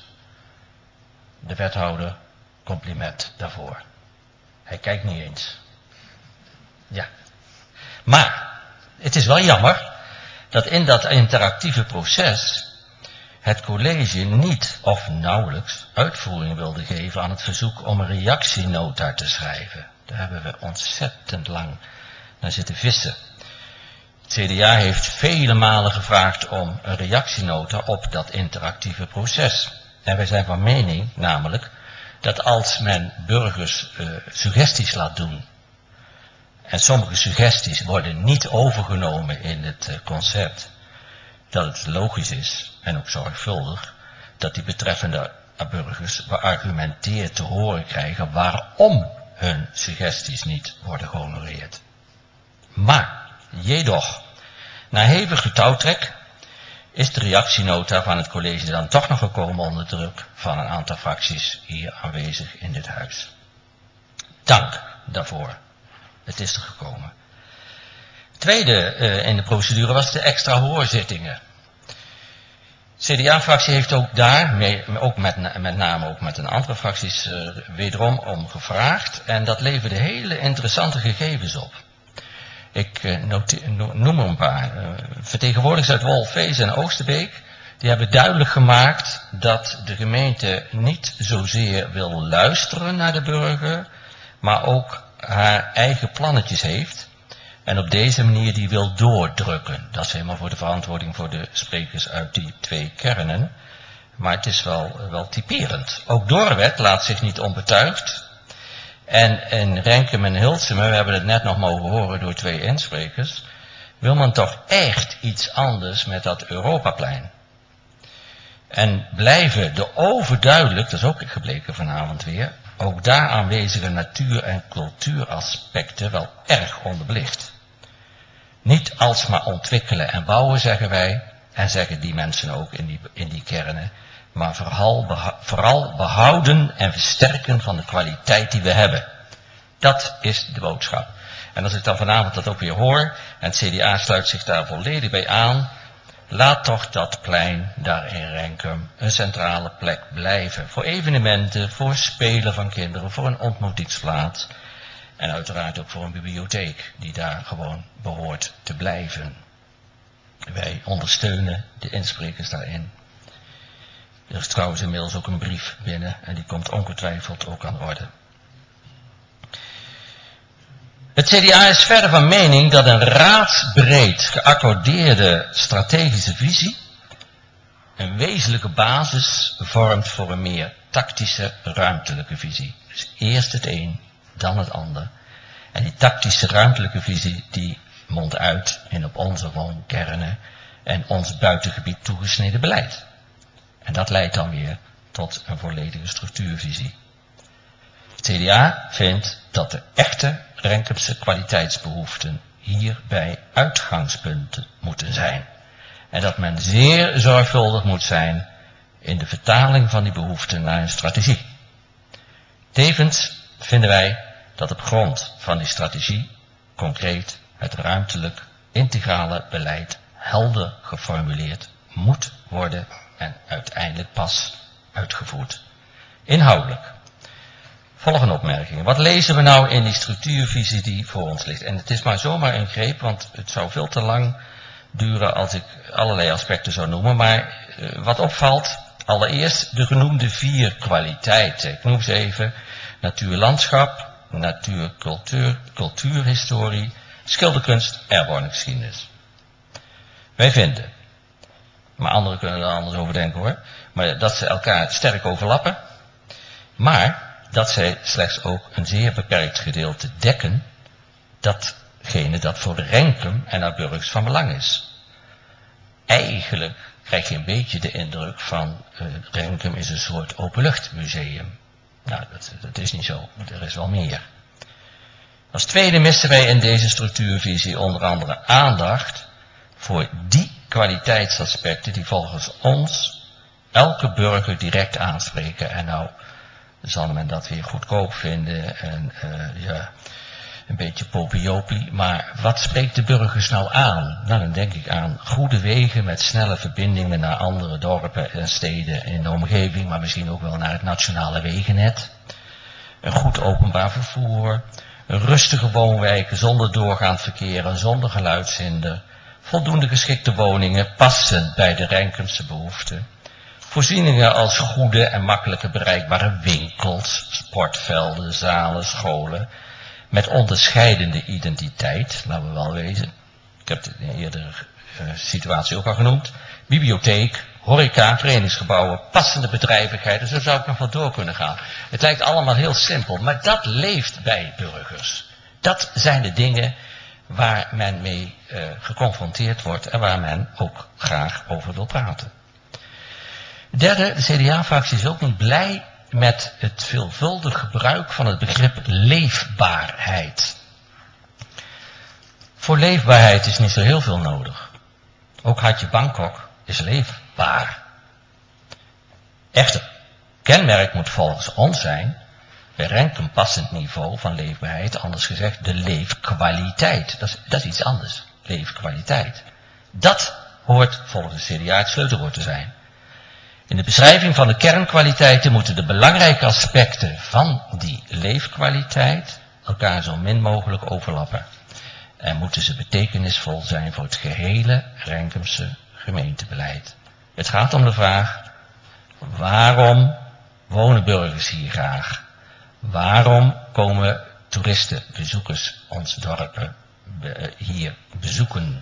E: De wethouder, compliment daarvoor. Hij kijkt niet eens. Ja. Maar het is wel jammer dat in dat interactieve proces het college niet of nauwelijks uitvoering wilde geven aan het verzoek om een reactienota te schrijven. Daar hebben we ontzettend lang naar zitten vissen. Het CDA heeft vele malen gevraagd om een reactienota op dat interactieve proces. En wij zijn van mening namelijk dat als men burgers suggesties laat doen, en sommige suggesties worden niet overgenomen in het concept, dat het logisch is, en ook zorgvuldig, dat die betreffende burgers beargumenteerd te horen krijgen waarom hun suggesties niet worden gehonoreerd. Maar, jedoch, na hevige touwtrek is de reactienota van het college dan toch nog gekomen onder druk van een aantal fracties hier aanwezig in dit huis. Dank daarvoor. Het is er gekomen. Tweede in de procedure was de extra hoorzittingen. CDA-fractie heeft ook daar, ook met name ook met een aantal fracties, wederom om gevraagd. En dat leverde hele interessante gegevens op. Ik noem er een paar. Vertegenwoordigers uit Wolfees en Oosterbeek, die hebben duidelijk gemaakt dat de gemeente niet zozeer wil luisteren naar de burger, maar ook haar eigen plannetjes heeft. En op deze manier die wil doordrukken. Dat is helemaal voor de verantwoording voor de sprekers uit die twee kernen. Maar het is wel typerend. Ook Doorwerd laat zich niet onbetuigd. En in Renkum en Hilsum, we hebben het net nog mogen horen door twee insprekers, wil men toch echt iets anders met dat Europaplein. En blijven de overduidelijk, dat is ook gebleken vanavond weer, ook daar aanwezige natuur- en cultuuraspecten wel erg onderbelicht. Niet alsmaar ontwikkelen en bouwen, zeggen wij, en zeggen die mensen ook in die kernen, maar vooral behouden en versterken van de kwaliteit die we hebben. Dat is de boodschap. En als ik dan vanavond dat ook weer hoor, en het CDA sluit zich daar volledig bij aan, laat toch dat plein daar in Renkum een centrale plek blijven. Voor evenementen, voor spelen van kinderen, voor een ontmoetingsplaats. En uiteraard ook voor een bibliotheek die daar gewoon behoort te blijven. Wij ondersteunen de insprekers daarin. Er is trouwens inmiddels ook een brief binnen en die komt ongetwijfeld ook aan orde. Het CDA is verder van mening dat een raadsbreed geaccordeerde strategische visie een wezenlijke basis vormt voor een meer tactische ruimtelijke visie. Dus eerst het een, dan het ander. En die tactische ruimtelijke visie die mondt uit in op onze woonkernen en ons buitengebied toegesneden beleid. En dat leidt dan weer tot een volledige structuurvisie. Het CDA vindt dat de echte Renkumse kwaliteitsbehoeften hierbij uitgangspunten moeten zijn. En dat men zeer zorgvuldig moet zijn in de vertaling van die behoeften naar een strategie. Tevens vinden wij dat op grond van die strategie concreet het ruimtelijk integrale beleid helder geformuleerd moet worden en uiteindelijk pas uitgevoerd. Inhoudelijk. Volgende opmerkingen. Wat lezen we nou in die structuurvisie die voor ons ligt? En het is maar zomaar een greep, want het zou veel te lang duren als ik allerlei aspecten zou noemen. Maar wat opvalt, allereerst de genoemde 4 kwaliteiten. Ik noem ze even: natuurlandschap, natuurcultuur, cultuurhistorie, schilderkunst, erfgoedgeschiedenis. Wij vinden, maar anderen kunnen er anders over denken hoor, maar dat ze elkaar sterk overlappen. Maar dat zij slechts ook een zeer beperkt gedeelte dekken, datgene dat voor Renkum en haar burgers van belang is. Eigenlijk krijg je een beetje de indruk van Renkum is een soort openluchtmuseum. Nou, dat is niet zo. Er is wel meer. Als tweede missen wij in deze structuurvisie onder andere aandacht voor die kwaliteitsaspecten die volgens ons elke burger direct aanspreken. En nou zal men dat weer goedkoop vinden en een beetje popiopie. Maar wat spreekt de burgers nou aan? Nou, dan denk ik aan goede wegen met snelle verbindingen naar andere dorpen en steden in de omgeving, maar misschien ook wel naar het nationale wegennet. Een goed openbaar vervoer, rustige woonwijken zonder doorgaand verkeer en zonder geluidshinder, voldoende geschikte woningen, passend bij de Renkumse behoeften, voorzieningen als goede en makkelijke bereikbare winkels, sportvelden, zalen, scholen, met onderscheidende identiteit, laten we wel wezen. Ik heb het in een eerdere situatie ook al genoemd. Bibliotheek, horeca, trainingsgebouwen, passende bedrijvigheid, dus zo zou ik nog wel door kunnen gaan. Het lijkt allemaal heel simpel, maar dat leeft bij burgers. Dat zijn de dingen waar men mee geconfronteerd wordt en waar men ook graag over wil praten. Derde, de CDA-fractie is ook niet blij met het veelvuldig gebruik van het begrip leefbaarheid. Voor leefbaarheid is niet zo heel veel nodig. Ook Hartje Bangkok is leefbaar. Echter, kenmerk moet volgens ons zijn, bij Renkum passend niveau van leefbaarheid, anders gezegd de leefkwaliteit. Dat is iets anders, leefkwaliteit. Dat hoort volgens de CDA het sleutelwoord te zijn. In de beschrijving van de kernkwaliteiten moeten de belangrijke aspecten van die leefkwaliteit elkaar zo min mogelijk overlappen. En moeten ze betekenisvol zijn voor het gehele Renkumse gemeentebeleid. Het gaat om de vraag, waarom wonen burgers hier graag? Waarom komen toeristen, bezoekers onze dorpen hier bezoeken?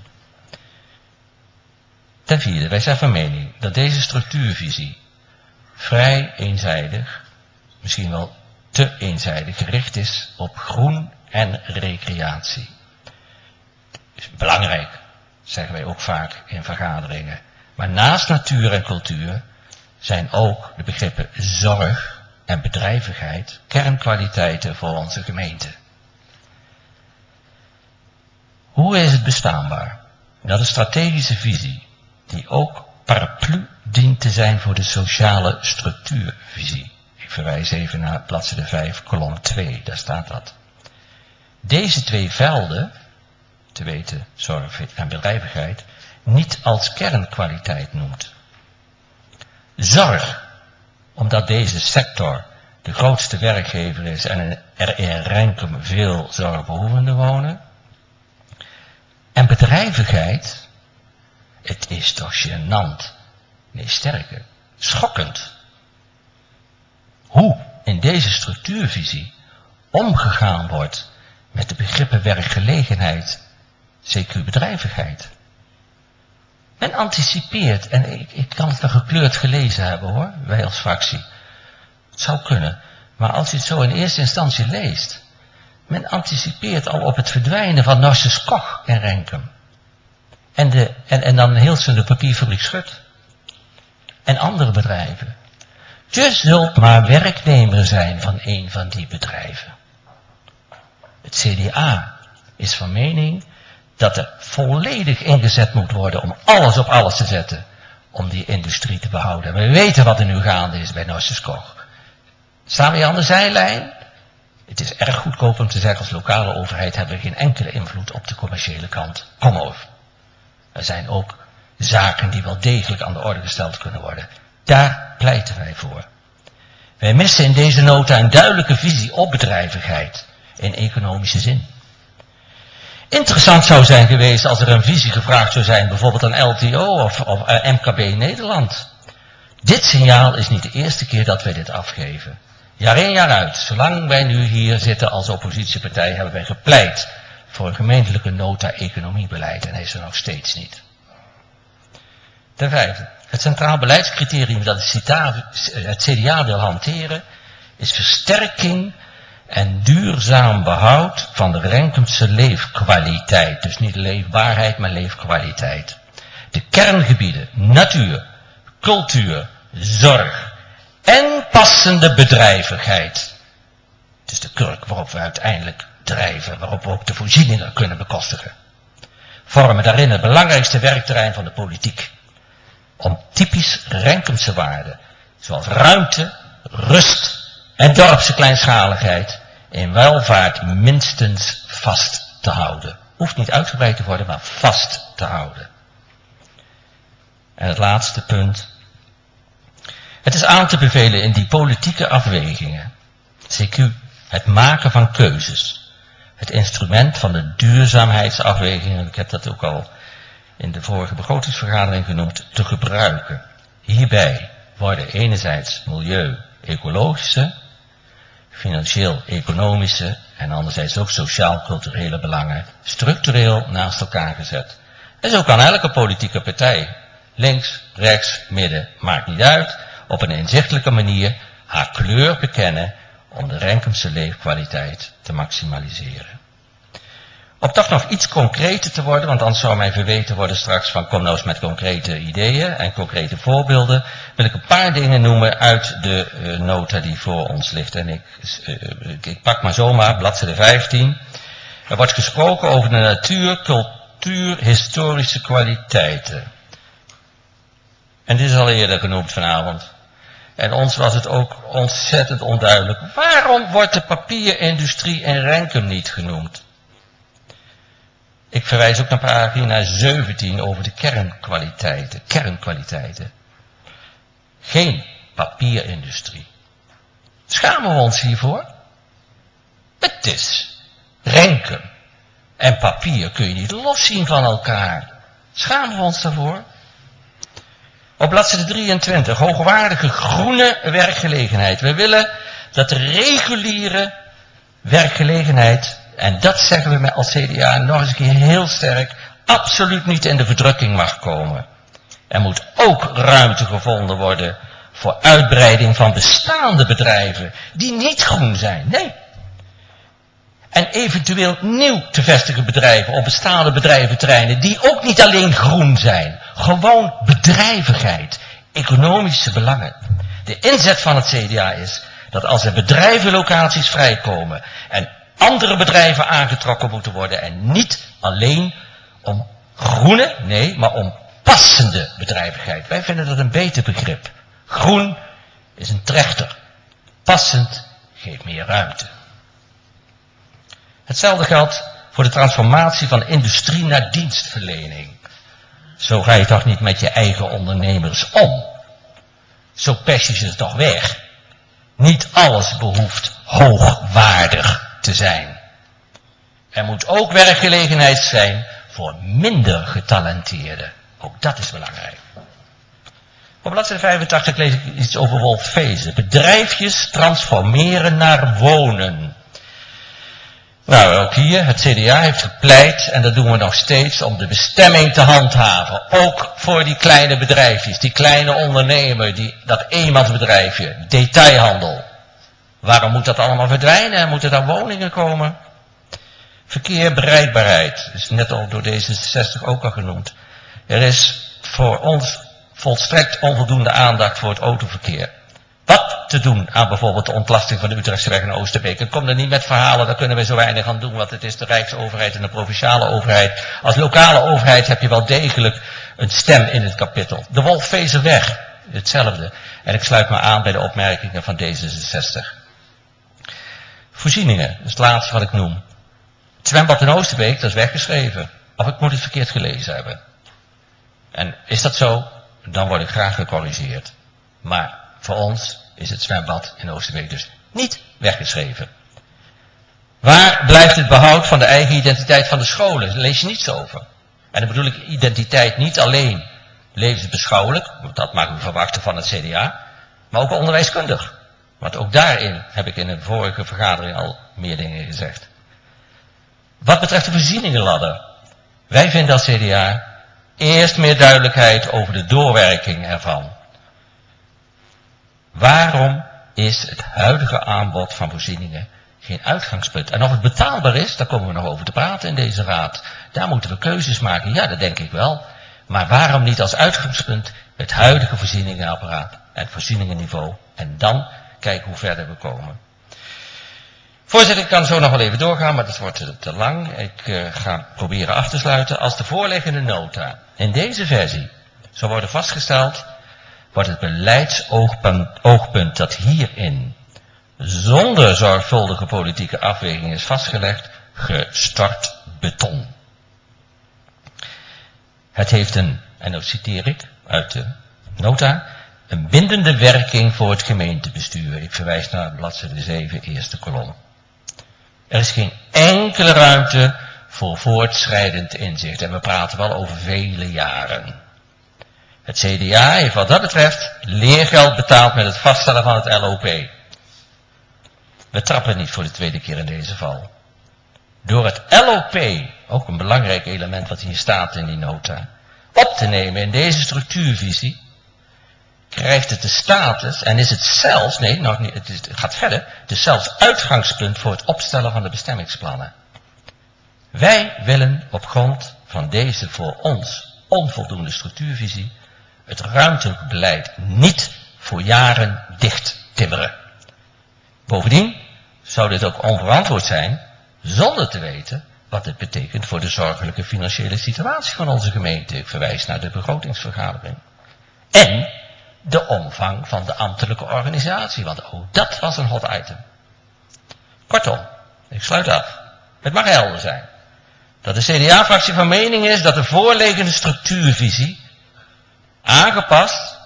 E: Ten vierde, wij zijn van mening dat deze structuurvisie vrij eenzijdig, misschien wel te eenzijdig gericht is op groen en recreatie. Is belangrijk, zeggen wij ook vaak in vergaderingen. Maar naast natuur en cultuur zijn ook de begrippen zorg en bedrijvigheid kernkwaliteiten voor onze gemeente. Hoe is het bestaanbaar? Dat een strategische visie, die ook paraplu dient te zijn voor de sociale structuurvisie. Ik verwijs even naar bladzijde 5, kolom 2, daar staat dat. Deze twee velden, te weten zorg en bedrijvigheid, niet als kernkwaliteit noemt. Zorg, omdat deze sector de grootste werkgever is en er in Renkum veel zorgbehoevenden wonen. En bedrijvigheid, het is toch gênant, nee sterker, schokkend. Hoe in deze structuurvisie omgegaan wordt met de begrippen werkgelegenheid, CQ bedrijvigheid. Men anticipeert, en ik kan het wel gekleurd gelezen hebben hoor, wij als fractie. Het zou kunnen, maar als je het zo in eerste instantie leest, men anticipeert al op het verdwijnen van Norsus Koch in Renkum. En dan Hilsen de papierfabriek Schut. En andere bedrijven. Je zult maar werknemer zijn van een van die bedrijven. Het CDA is van mening dat er volledig ingezet moet worden om alles op alles te zetten om die industrie te behouden. We weten wat er nu gaande is bij Norsus Koch. Staan we aan de zijlijn? Het is erg goedkoop om te zeggen als lokale overheid hebben we geen enkele invloed op de commerciële kant. Kom over. Er zijn ook zaken die wel degelijk aan de orde gesteld kunnen worden. Daar pleiten wij voor. Wij missen in deze nota een duidelijke visie op bedrijvigheid in economische zin. Interessant zou zijn geweest als er een visie gevraagd zou zijn, bijvoorbeeld aan LTO of MKB Nederland. Dit signaal is niet de eerste keer dat wij dit afgeven. Jaar in jaar uit, zolang wij nu hier zitten als oppositiepartij, hebben wij gepleit voor een gemeentelijke nota economiebeleid en hij is er nog steeds niet. Ten vijfde, het centraal beleidscriterium dat het CDA wil hanteren is versterking en duurzaam behoud van de Renkumse leefkwaliteit. Dus niet leefbaarheid, maar leefkwaliteit. De kerngebieden, natuur, cultuur, zorg en passende bedrijvigheid. Het is de kurk waarop we uiteindelijk drijven, waarop we ook de voorzieningen kunnen bekostigen. Vormen daarin het belangrijkste werkterrein van de politiek. Om typisch Renkumse waarden, zoals ruimte, rust en dorpse kleinschaligheid, in welvaart minstens vast te houden. Hoeft niet uitgebreid te worden, maar vast te houden. En het laatste punt. Het is aan te bevelen in die politieke afwegingen, CQ, het maken van keuzes, het instrument van de duurzaamheidsafwegingen, ik heb dat ook al in de vorige begrotingsvergadering genoemd, te gebruiken. Hierbij worden enerzijds milieu-ecologische, financieel-economische en anderzijds ook sociaal-culturele belangen structureel naast elkaar gezet. En zo kan elke politieke partij, links, rechts, midden, maakt niet uit, op een inzichtelijke manier haar kleur bekennen om de Renkumse leefkwaliteit te maximaliseren. Om toch nog iets concreter te worden, want anders zou mij verweten worden straks van kom nou eens met concrete ideeën en concrete voorbeelden, wil ik een paar dingen noemen uit de nota die voor ons ligt. En ik pak maar zomaar, bladzijde 15. Er wordt gesproken over de natuur, cultuur, historische kwaliteiten. En dit is al eerder genoemd vanavond. En ons was het ook ontzettend onduidelijk. Waarom wordt de papierindustrie in Renkum niet genoemd? Ik verwijs ook naar pagina 17 over de kernkwaliteiten. Geen papierindustrie. Schamen we ons hiervoor? Het is Renkum en papier kun je niet loszien van elkaar. Schamen we ons daarvoor? Op bladzijde 23, hoogwaardige groene werkgelegenheid. We willen dat de reguliere werkgelegenheid, en dat zeggen we als CDA nog eens een keer heel sterk, absoluut niet in de verdrukking mag komen. Er moet ook ruimte gevonden worden voor uitbreiding van bestaande bedrijven die niet groen zijn. Nee. En eventueel nieuw te vestigen bedrijven op bestaande bedrijventerreinen die ook niet alleen groen zijn. Gewoon bedrijvigheid, economische belangen. De inzet van het CDA is dat als er bedrijvenlocaties vrijkomen en andere bedrijven aangetrokken moeten worden en niet alleen om groene, nee, maar om passende bedrijvigheid. Wij vinden dat een beter begrip. Groen is een trechter. Passend geeft meer ruimte. Hetzelfde geldt voor de transformatie van industrie naar dienstverlening. Zo ga je toch niet met je eigen ondernemers om. Zo pest je ze toch weg. Niet alles behoeft hoogwaardig te zijn. Er moet ook werkgelegenheid zijn voor minder getalenteerden. Ook dat is belangrijk. Op bladzijde 85 lees ik iets over Wolfezen. Bedrijfjes transformeren naar wonen. Nou, ook hier, het CDA heeft gepleit, en dat doen we nog steeds, om de bestemming te handhaven. Ook voor die kleine bedrijfjes, die kleine ondernemer, dat eenmansbedrijfje, detailhandel. Waarom moet dat allemaal verdwijnen en moeten daar woningen komen? Verkeer, bereikbaarheid, is net al door D66 ook al genoemd. Er is voor ons volstrekt onvoldoende aandacht voor het autoverkeer. Wat te doen aan bijvoorbeeld de ontlasting van de Utrechtseweg en Oosterbeek. Ik kom er niet met verhalen, daar kunnen we zo weinig aan doen, want het is de Rijksoverheid en de provinciale overheid. Als lokale overheid heb je wel degelijk een stem in het kapittel. De Wolfezerweg, hetzelfde. En ik sluit me aan bij de opmerkingen van D66. Voorzieningen, dat is het laatste wat ik noem. Het zwembad in Oosterbeek, dat is weggeschreven. Of ik moet het verkeerd gelezen hebben. En is dat zo, dan word ik graag gecorrigeerd. Maar voor ons is het zwembad in Oosterbeek dus niet weggeschreven. Waar blijft het behoud van de eigen identiteit van de scholen? Daar lees je niets over. En dan bedoel ik identiteit niet alleen levensbeschouwelijk, dat mag u verwachten van het CDA, maar ook onderwijskundig. Want ook daarin heb ik in een vorige vergadering al meer dingen gezegd. Wat betreft de voorzieningenladder. Wij vinden als CDA eerst meer duidelijkheid over de doorwerking ervan. Waarom is het huidige aanbod van voorzieningen geen uitgangspunt. En of het betaalbaar is, daar komen we nog over te praten in deze raad. Daar moeten we keuzes maken, ja, dat denk ik wel. Maar waarom niet als uitgangspunt het huidige voorzieningenapparaat en voorzieningenniveau en dan kijken hoe verder we komen. Voorzitter, ik kan zo nog wel even doorgaan, maar dat wordt te lang. Ik ga proberen af te sluiten. Als de voorliggende nota in deze versie zou worden vastgesteld, wordt het beleidsoogpunt dat hierin zonder zorgvuldige politieke afweging is vastgelegd, gestort beton. Het heeft en dat citeer ik uit de nota, een bindende werking voor het gemeentebestuur. Ik verwijs naar bladzijde 7, eerste kolom. Er is geen enkele ruimte voor voortschrijdend inzicht. En we praten wel over vele jaren. Het CDA heeft wat dat betreft leergeld betaald met het vaststellen van het LOP. We trappen niet voor de tweede keer in deze val. Door het LOP, ook een belangrijk element wat hier staat in die nota, op te nemen in deze structuurvisie, krijgt het de status en is het zelfs, nee, nog niet, het gaat verder, het is zelfs uitgangspunt voor het opstellen van de bestemmingsplannen. Wij willen op grond van deze voor ons onvoldoende structuurvisie het ruimtelijk beleid niet voor jaren dicht timmeren. Bovendien zou dit ook onverantwoord zijn zonder te weten wat dit betekent voor de zorgelijke financiële situatie van onze gemeente. Ik verwijs naar de begrotingsvergadering. En de omvang van de ambtelijke organisatie, want ook dat was een hot item. Kortom, ik sluit af. Het mag helder zijn dat de CDA-fractie van mening is dat de voorliggende structuurvisie aangepast,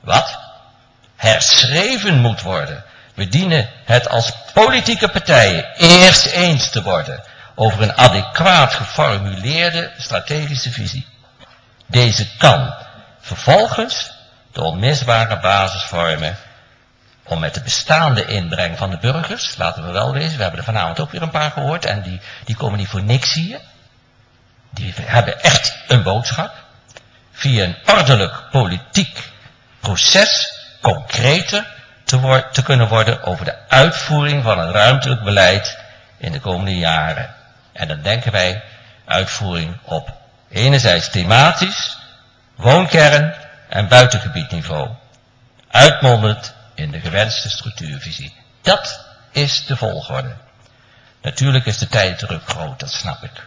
E: herschreven moet worden. We dienen het als politieke partijen eerst eens te worden over een adequaat geformuleerde strategische visie. Deze kan vervolgens de onmisbare basis vormen om met de bestaande inbreng van de burgers, laten we wel wezen, we hebben er vanavond ook weer een paar gehoord en die komen niet voor niks hier. Die hebben echt een boodschap. Via een ordelijk politiek proces concreter te kunnen worden over de uitvoering van het ruimtelijk beleid in de komende jaren. En dan denken wij uitvoering op enerzijds thematisch, woonkern en buitengebiedniveau. Uitmondend in de gewenste structuurvisie. Dat is de volgorde. Natuurlijk is de tijddruk groot, dat snap ik.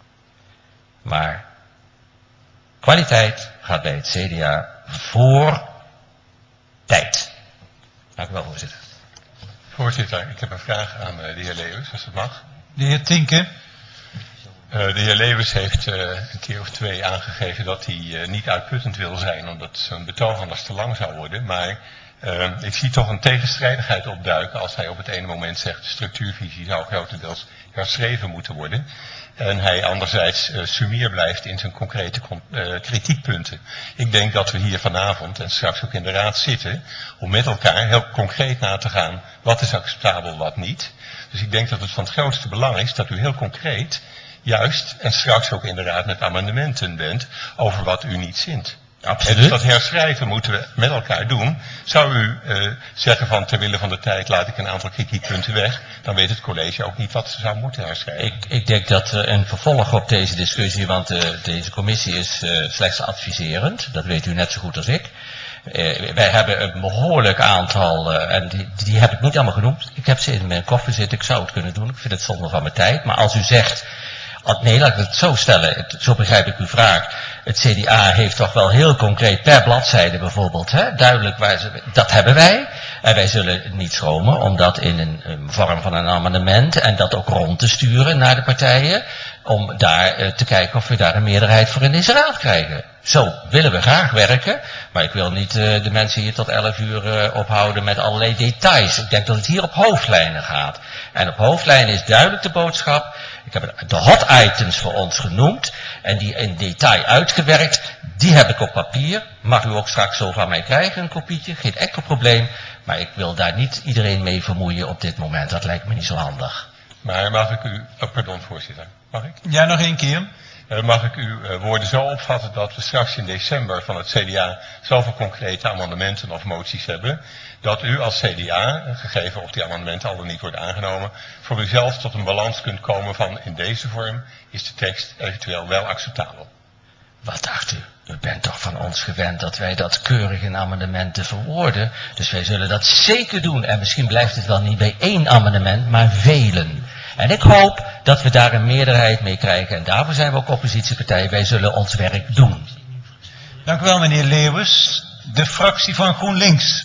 E: Maar kwaliteit gaat bij het CDA voor tijd. Dank u wel, voorzitter.
H: Voorzitter, ik heb een vraag aan de heer Leeuwers, als het mag.
A: De heer Tinke.
H: De heer Leeuwers heeft een keer of twee aangegeven dat hij niet uitputtend wil zijn, omdat zijn betoog anders te lang zou worden. Maar ik zie toch een tegenstrijdigheid opduiken als hij op het ene moment zegt de structuurvisie zou grotendeels herschreven moeten worden. En hij anderzijds sumier blijft in zijn concrete kritiekpunten. Ik denk dat we hier vanavond en straks ook in de raad zitten om met elkaar heel concreet na te gaan wat is acceptabel, wat niet. Dus ik denk dat het van het grootste belang is dat u heel concreet juist en straks ook in de raad met amendementen bent over wat u niet zint.
E: Absoluut.
H: Dus dat herschrijven moeten we met elkaar doen. Zou u zeggen van ter wille van de tijd laat ik een aantal kritiekpunten weg, dan weet het college ook niet wat ze zou moeten herschrijven.
E: Ik denk dat een vervolg op deze discussie, want deze commissie is slechts adviserend, dat weet u net zo goed als ik. Wij hebben een behoorlijk aantal, en die heb ik niet allemaal genoemd. Ik heb ze in mijn koffer zitten, ik zou het kunnen doen, ik vind het zonde van mijn tijd. Maar als u zegt, nee, laat ik het zo stellen, zo begrijp ik uw vraag. Het CDA heeft toch wel heel concreet per bladzijde bijvoorbeeld, duidelijk dat hebben wij. En wij zullen niet schromen om dat in een vorm van een amendement en dat ook rond te sturen naar de partijen. Om daar te kijken of we daar een meerderheid voor in deze raad krijgen. Zo willen we graag werken, maar ik wil niet de mensen hier tot 11 uur ophouden met allerlei details. Ik denk dat het hier op hoofdlijnen gaat. En op hoofdlijnen is duidelijk de boodschap. Ik heb de hot items voor ons genoemd en die in detail uitgewerkt. Die heb ik op papier. Mag u ook straks zo van mij krijgen, een kopietje. Geen enkel probleem. Maar ik wil daar niet iedereen mee vermoeien op dit moment. Dat lijkt me niet zo handig.
H: Maar mag ik u... Oh, pardon, voorzitter. Mag ik?
A: Ja, nog één keer.
H: Mag ik uw woorden zo opvatten dat we straks in december van het CDA zoveel concrete amendementen of moties hebben, dat u als CDA, gegeven of die amendementen al dan niet worden aangenomen, voor uzelf tot een balans kunt komen van in deze vorm is de tekst eventueel wel acceptabel?
E: Wat dacht u? U bent toch van ons gewend dat wij dat keurig in amendementen verwoorden. Dus wij zullen dat zeker doen. En misschien blijft het wel niet bij 1 amendement, maar velen. En ik hoop dat we daar een meerderheid mee krijgen. En daarvoor zijn we ook oppositiepartij. Wij zullen ons werk doen.
A: Dank u wel, meneer Leeuwers. De fractie van GroenLinks.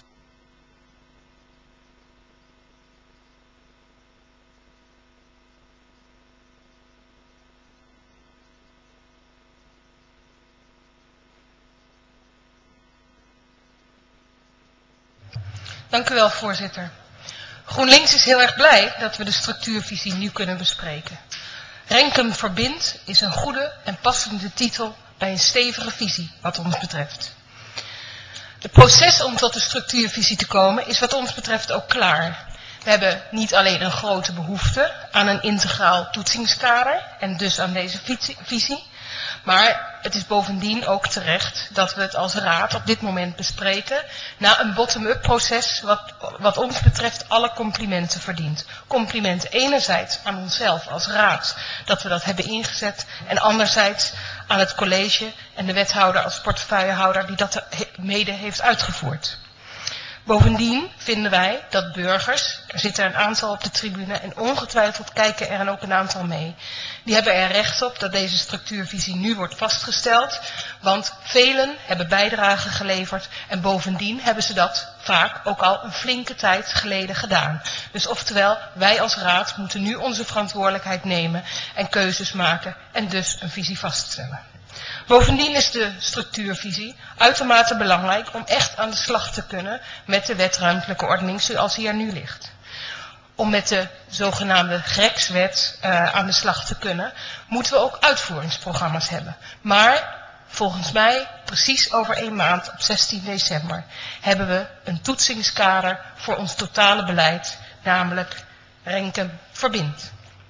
I: Dank u wel, voorzitter. GroenLinks is heel erg blij dat we de structuurvisie nu kunnen bespreken. Renkum verbindt is een goede en passende titel bij een stevige visie wat ons betreft. Het proces om tot de structuurvisie te komen is wat ons betreft ook klaar. We hebben niet alleen een grote behoefte aan een integraal toetsingskader en dus aan deze visie, maar het is bovendien ook terecht dat we het als raad op dit moment bespreken na een bottom-up proces wat ons betreft alle complimenten verdient. Complimenten enerzijds aan onszelf als raad dat we dat hebben ingezet en anderzijds aan het college en de wethouder als portefeuillehouder die dat mede heeft uitgevoerd. Bovendien vinden wij dat burgers, er zitten een aantal op de tribune en ongetwijfeld kijken er ook een aantal mee, die hebben er recht op dat deze structuurvisie nu wordt vastgesteld, want velen hebben bijdrage geleverd en bovendien hebben ze dat vaak ook al een flinke tijd geleden gedaan. Dus oftewel, wij als raad moeten nu onze verantwoordelijkheid nemen en keuzes maken en dus een visie vaststellen. Bovendien is de structuurvisie uitermate belangrijk om echt aan de slag te kunnen met de wetruimtelijke ordening zoals die er nu ligt. Om met de zogenaamde GREX-wet aan de slag te kunnen, moeten we ook uitvoeringsprogramma's hebben. Maar volgens mij, precies over 1 maand, op 16 december, hebben we een toetsingskader voor ons totale beleid, namelijk Renkum verbindt.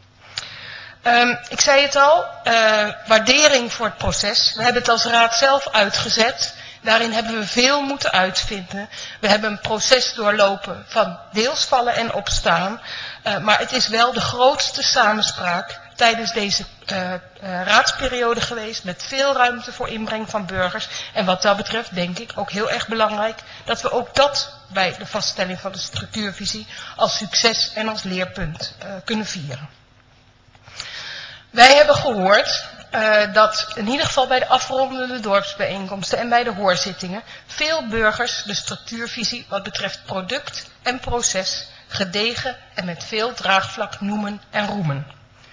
I: Ik zei het al, waardering voor het proces. We hebben het als raad zelf uitgezet. Daarin hebben we veel moeten uitvinden. We hebben een proces doorlopen van deels vallen en opstaan. Maar het is wel de grootste samenspraak tijdens deze raadsperiode geweest. Met veel ruimte voor inbreng van burgers. En wat dat betreft denk ik ook heel erg belangrijk dat we ook dat bij de vaststelling van de structuurvisie als succes en als leerpunt kunnen vieren. Wij hebben gehoord dat in ieder geval bij de afrondende dorpsbijeenkomsten en bij de hoorzittingen veel burgers de structuurvisie wat betreft product en proces gedegen en met veel draagvlak noemen en roemen.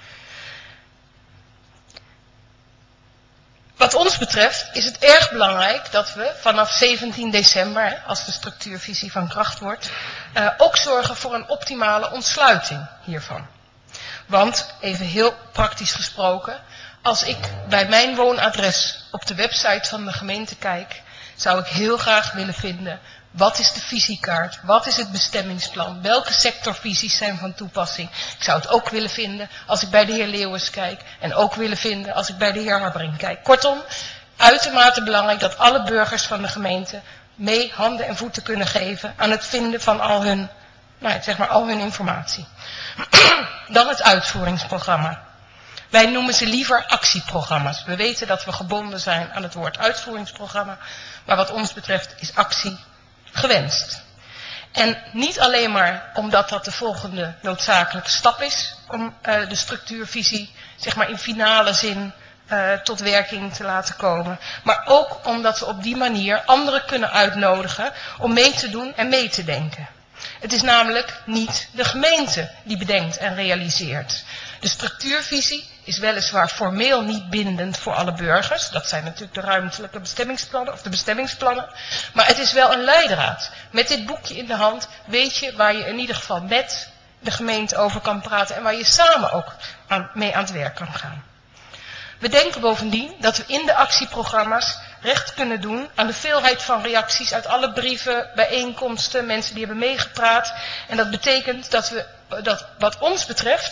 I: Wat ons betreft is het erg belangrijk dat we vanaf 17 december, als de structuurvisie van kracht wordt, ook zorgen voor een optimale ontsluiting hiervan. Want, even heel praktisch gesproken, als ik bij mijn woonadres op de website van de gemeente kijk, zou ik heel graag willen vinden, wat is de visiekaart, wat is het bestemmingsplan, welke sectorvisies zijn van toepassing. Ik zou het ook willen vinden als ik bij de heer Leeuwers kijk en ook willen vinden als ik bij de heer Harbering kijk. Kortom, uitermate belangrijk dat alle burgers van de gemeente mee handen en voeten kunnen geven aan het vinden van al hun, al hun informatie. Dan het uitvoeringsprogramma. Wij noemen ze liever actieprogramma's. We weten dat we gebonden zijn aan het woord uitvoeringsprogramma, maar wat ons betreft is actie gewenst. En niet alleen maar omdat dat de volgende noodzakelijke stap is om de structuurvisie in finale zin tot werking te laten komen, maar ook omdat we op die manier anderen kunnen uitnodigen om mee te doen en mee te denken. Het is namelijk niet de gemeente die bedenkt en realiseert. De structuurvisie is weliswaar formeel niet bindend voor alle burgers. Dat zijn natuurlijk de ruimtelijke bestemmingsplannen of de bestemmingsplannen. Maar het is wel een leidraad. Met dit boekje in de hand weet je waar je in ieder geval met de gemeente over kan praten en waar je samen ook mee aan het werk kan gaan. We denken bovendien dat we in de actieprogramma's recht kunnen doen aan de veelheid van reacties uit alle brieven, bijeenkomsten, mensen die hebben meegepraat. En dat betekent dat we, wat ons betreft,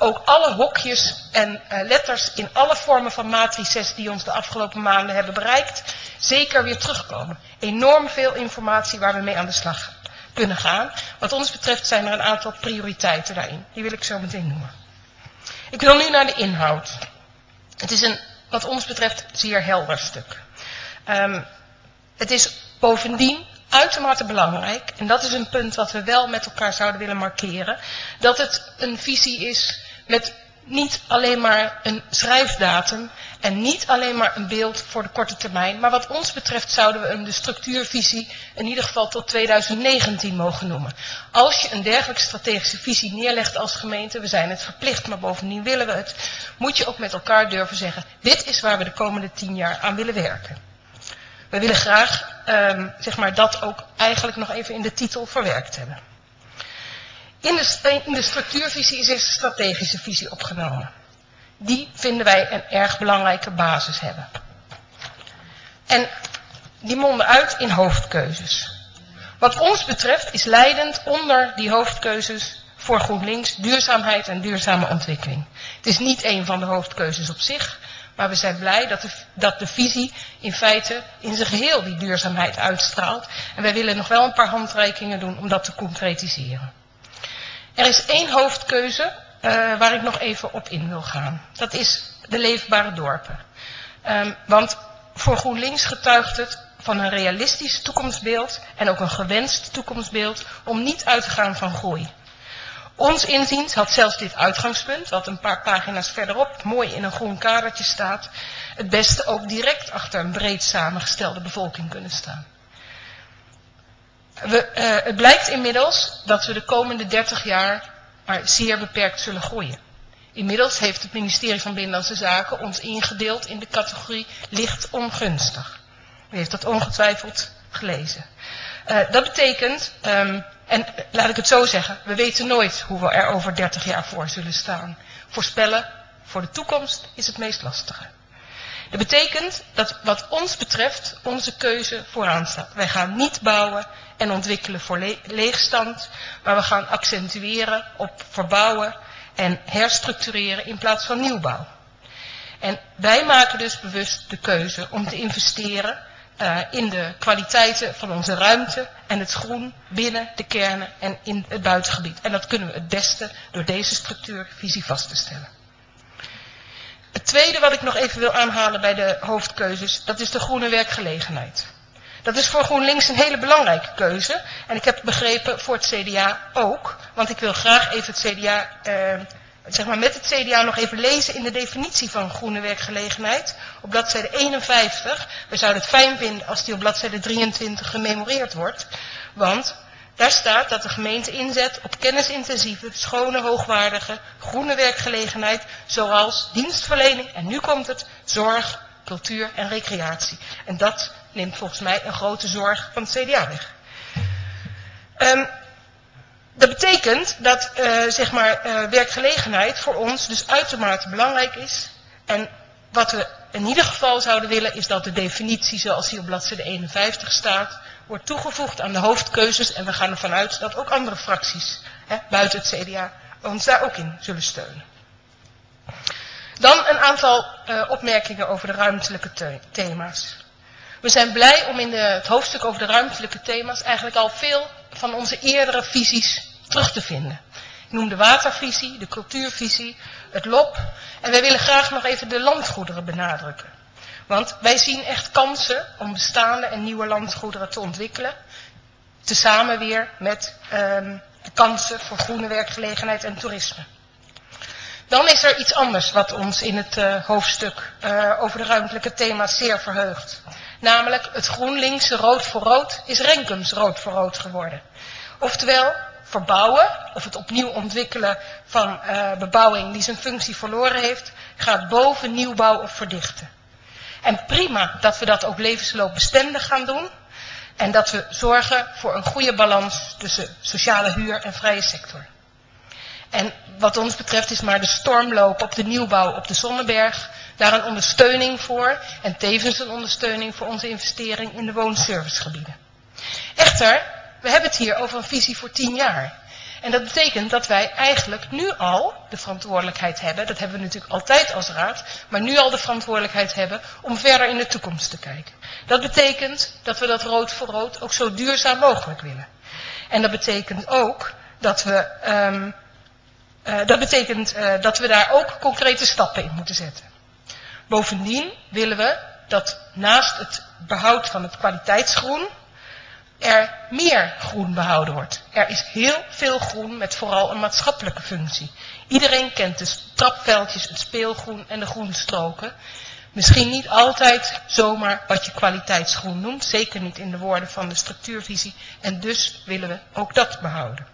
I: ook alle hokjes en letters in alle vormen van matrices die ons de afgelopen maanden hebben bereikt, zeker weer terugkomen. Enorm veel informatie waar we mee aan de slag kunnen gaan. Wat ons betreft zijn er een aantal prioriteiten daarin. Die wil ik zo meteen noemen. Ik wil nu naar de inhoud. Het is een, wat ons betreft, zeer helder stuk. Het is bovendien uitermate belangrijk, en dat is een punt wat we wel met elkaar zouden willen markeren, dat het een visie is met niet alleen maar een schrijfdatum en niet alleen maar een beeld voor de korte termijn, maar wat ons betreft zouden we hem de structuurvisie in ieder geval tot 2019 mogen noemen. Als je een dergelijke strategische visie neerlegt als gemeente, we zijn het verplicht, maar bovendien willen we het, moet je ook met elkaar durven zeggen, dit is waar we de komende 10 jaar aan willen werken. We willen graag dat ook eigenlijk nog even in de titel verwerkt hebben. In de structuurvisie is een strategische visie opgenomen. Die vinden wij een erg belangrijke basis hebben. En die monden uit in hoofdkeuzes. Wat ons betreft is leidend onder die hoofdkeuzes voor GroenLinks duurzaamheid en duurzame ontwikkeling. Het is niet een van de hoofdkeuzes op zich, maar we zijn blij dat de visie in feite in zijn geheel die duurzaamheid uitstraalt. En wij willen nog wel een paar handreikingen doen om dat te concretiseren. Er is één hoofdkeuze waar ik nog even op in wil gaan. Dat is de leefbare dorpen. Want voor GroenLinks getuigt het van een realistisch toekomstbeeld en ook een gewenst toekomstbeeld om niet uit te gaan van groei. Ons inziens had zelfs dit uitgangspunt, wat een paar pagina's verderop mooi in een groen kadertje staat, het beste ook direct achter een breed samengestelde bevolking kunnen staan. Het blijkt inmiddels dat we de komende 30 jaar maar zeer beperkt zullen groeien. Inmiddels heeft het ministerie van Binnenlandse Zaken ons ingedeeld in de categorie licht ongunstig. U heeft dat ongetwijfeld gelezen. Dat betekent, en laat ik het zo zeggen, we weten nooit hoe we er over 30 jaar voor zullen staan. Voorspellen voor de toekomst is het meest lastige. Dat betekent dat wat ons betreft onze keuze vooraan staat. Wij gaan niet bouwen en ontwikkelen voor leegstand, maar we gaan accentueren op verbouwen en herstructureren in plaats van nieuwbouw. En wij maken dus bewust de keuze om te investeren in de kwaliteiten van onze ruimte en het groen binnen de kernen en in het buitengebied. En dat kunnen we het beste door deze structuurvisie vast te stellen. Het tweede wat ik nog even wil aanhalen bij de hoofdkeuzes, dat is de groene werkgelegenheid. Dat is voor GroenLinks een hele belangrijke keuze. En ik heb begrepen voor het CDA ook. Want ik wil graag even het CDA, met het CDA nog even lezen in de definitie van groene werkgelegenheid. Op bladzijde 51. We zouden het fijn vinden als die op bladzijde 23 gememoreerd wordt. Want daar staat dat de gemeente inzet op kennisintensieve, schone, hoogwaardige, groene werkgelegenheid. Zoals dienstverlening, en nu komt het, zorg, cultuur en recreatie. En dat neemt volgens mij een grote zorg van het CDA weg. Dat betekent dat werkgelegenheid voor ons dus uitermate belangrijk is. En wat we in ieder geval zouden willen is dat de definitie zoals die op bladzijde 51 staat, wordt toegevoegd aan de hoofdkeuzes. En we gaan ervan uit dat ook andere fracties buiten het CDA ons daar ook in zullen steunen. Dan een aantal opmerkingen over de ruimtelijke thema's. We zijn blij om in het hoofdstuk over de ruimtelijke thema's eigenlijk al veel van onze eerdere visies terug te vinden. Ik noem de watervisie, de cultuurvisie, het LOP. En wij willen graag nog even de landgoederen benadrukken. Want wij zien echt kansen om bestaande en nieuwe landgoederen te ontwikkelen. Tezamen weer met de kansen voor groene werkgelegenheid en toerisme. Dan is er iets anders wat ons in het hoofdstuk over de ruimtelijke thema's zeer verheugt. Namelijk het GroenLinkse rood voor rood is Renkums rood voor rood geworden. Oftewel verbouwen of het opnieuw ontwikkelen van bebouwing die zijn functie verloren heeft, gaat boven nieuwbouw of verdichten. En prima dat we dat ook levensloopbestendig gaan doen. En dat we zorgen voor een goede balans tussen sociale huur en vrije sector. En wat ons betreft is maar de stormloop op de nieuwbouw op de Zonneberg daar een ondersteuning voor. En tevens een ondersteuning voor onze investering in de woonservicegebieden. Echter, we hebben het hier over een visie voor 10 jaar. En dat betekent dat wij eigenlijk nu al de verantwoordelijkheid hebben, dat hebben we natuurlijk altijd als raad, maar nu al de verantwoordelijkheid hebben om verder in de toekomst te kijken. Dat betekent dat we dat rood voor rood ook zo duurzaam mogelijk willen. En dat betekent ook dat we daar ook concrete stappen in moeten zetten. Bovendien willen we dat naast het behoud van het kwaliteitsgroen er meer groen behouden wordt. Er is heel veel groen met vooral een maatschappelijke functie. Iedereen kent de trapveldjes, het speelgroen en de groenstroken. Misschien niet altijd zomaar wat je kwaliteitsgroen noemt, zeker niet in de woorden van de structuurvisie. En dus willen we ook dat behouden.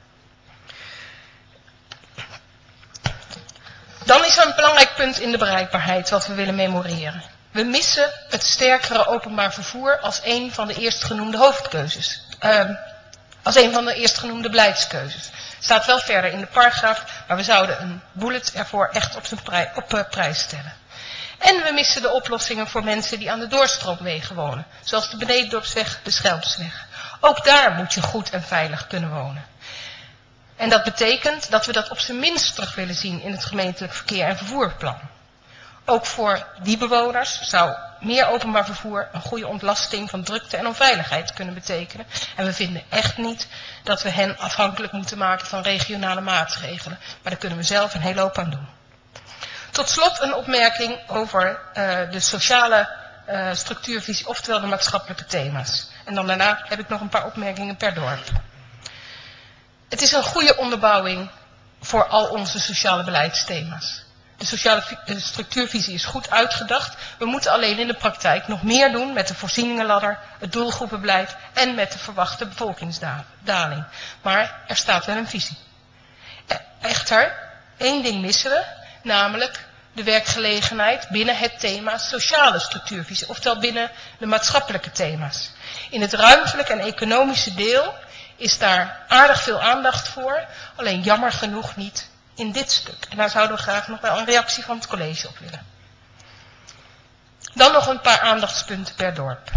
I: Dan is er een belangrijk punt in de bereikbaarheid wat we willen memoreren. We missen het sterkere openbaar vervoer als een van de eerstgenoemde hoofdkeuzes. Als een van de eerstgenoemde beleidskeuzes. Staat wel verder in de paragraaf, maar we zouden een bullet ervoor echt op prijs stellen. En we missen de oplossingen voor mensen die aan de doorstroomwegen wonen. Zoals de Benedendorpsweg, de Schelpsweg. Ook daar moet je goed en veilig kunnen wonen. En dat betekent dat we dat op zijn minst terug willen zien in het gemeentelijk verkeer en vervoerplan. Ook voor die bewoners zou meer openbaar vervoer een goede ontlasting van drukte en onveiligheid kunnen betekenen. En we vinden echt niet dat we hen afhankelijk moeten maken van regionale maatregelen. Maar daar kunnen we zelf een hele hoop aan doen. Tot slot een opmerking over de sociale structuurvisie, oftewel de maatschappelijke thema's. En dan daarna heb ik nog een paar opmerkingen per dorp. Het is een goede onderbouwing voor al onze sociale beleidsthema's. De sociale structuurvisie is goed uitgedacht. We moeten alleen in de praktijk nog meer doen met de voorzieningenladder, het doelgroepenbeleid en met de verwachte bevolkingsdaling. Maar er staat wel een visie. Echter, één ding missen we, namelijk de werkgelegenheid binnen het thema sociale structuurvisie, oftewel binnen de maatschappelijke thema's. In het ruimtelijke en economische deel is daar aardig veel aandacht voor, alleen jammer genoeg niet in dit stuk. En daar zouden we graag nog wel een reactie van het college op willen. Dan nog een paar aandachtspunten per dorp.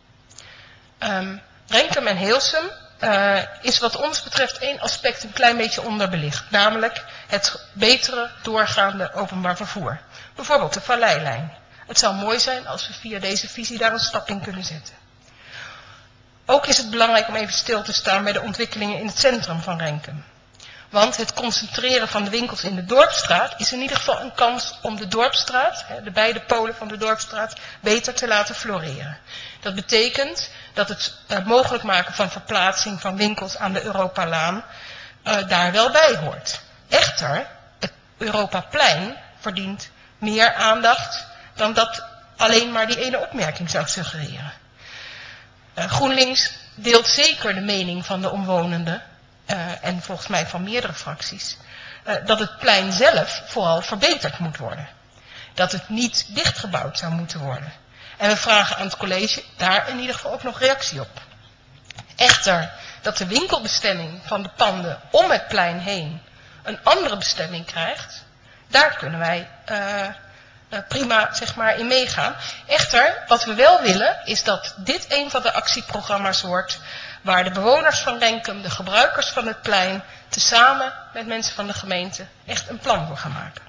I: Renkum en Heelsum is wat ons betreft één aspect een klein beetje onderbelicht. Namelijk het betere doorgaande openbaar vervoer. Bijvoorbeeld de Valleilijn. Het zou mooi zijn als we via deze visie daar een stap in kunnen zetten. Ook is het belangrijk om even stil te staan bij de ontwikkelingen in het centrum van Renkum. Want het concentreren van de winkels in de Dorpsstraat is in ieder geval een kans om de Dorpsstraat, de beide polen van de Dorpsstraat, beter te laten floreren. Dat betekent dat het mogelijk maken van verplaatsing van winkels aan de Europalaan daar wel bij hoort. Echter, het Europaplein verdient meer aandacht dan dat alleen maar die ene opmerking zou suggereren. GroenLinks deelt zeker de mening van de omwonenden, en volgens mij van meerdere fracties, dat het plein zelf vooral verbeterd moet worden. Dat het niet dichtgebouwd zou moeten worden. En we vragen aan het college daar in ieder geval ook nog reactie op. Echter, dat de winkelbestemming van de panden om het plein heen een andere bestemming krijgt, daar kunnen wij prima in meegaan. Echter, wat we wel willen, is dat dit een van de actieprogramma's wordt waar de bewoners van Renkum, de gebruikers van het plein, tezamen met mensen van de gemeente echt een plan voor gaan maken.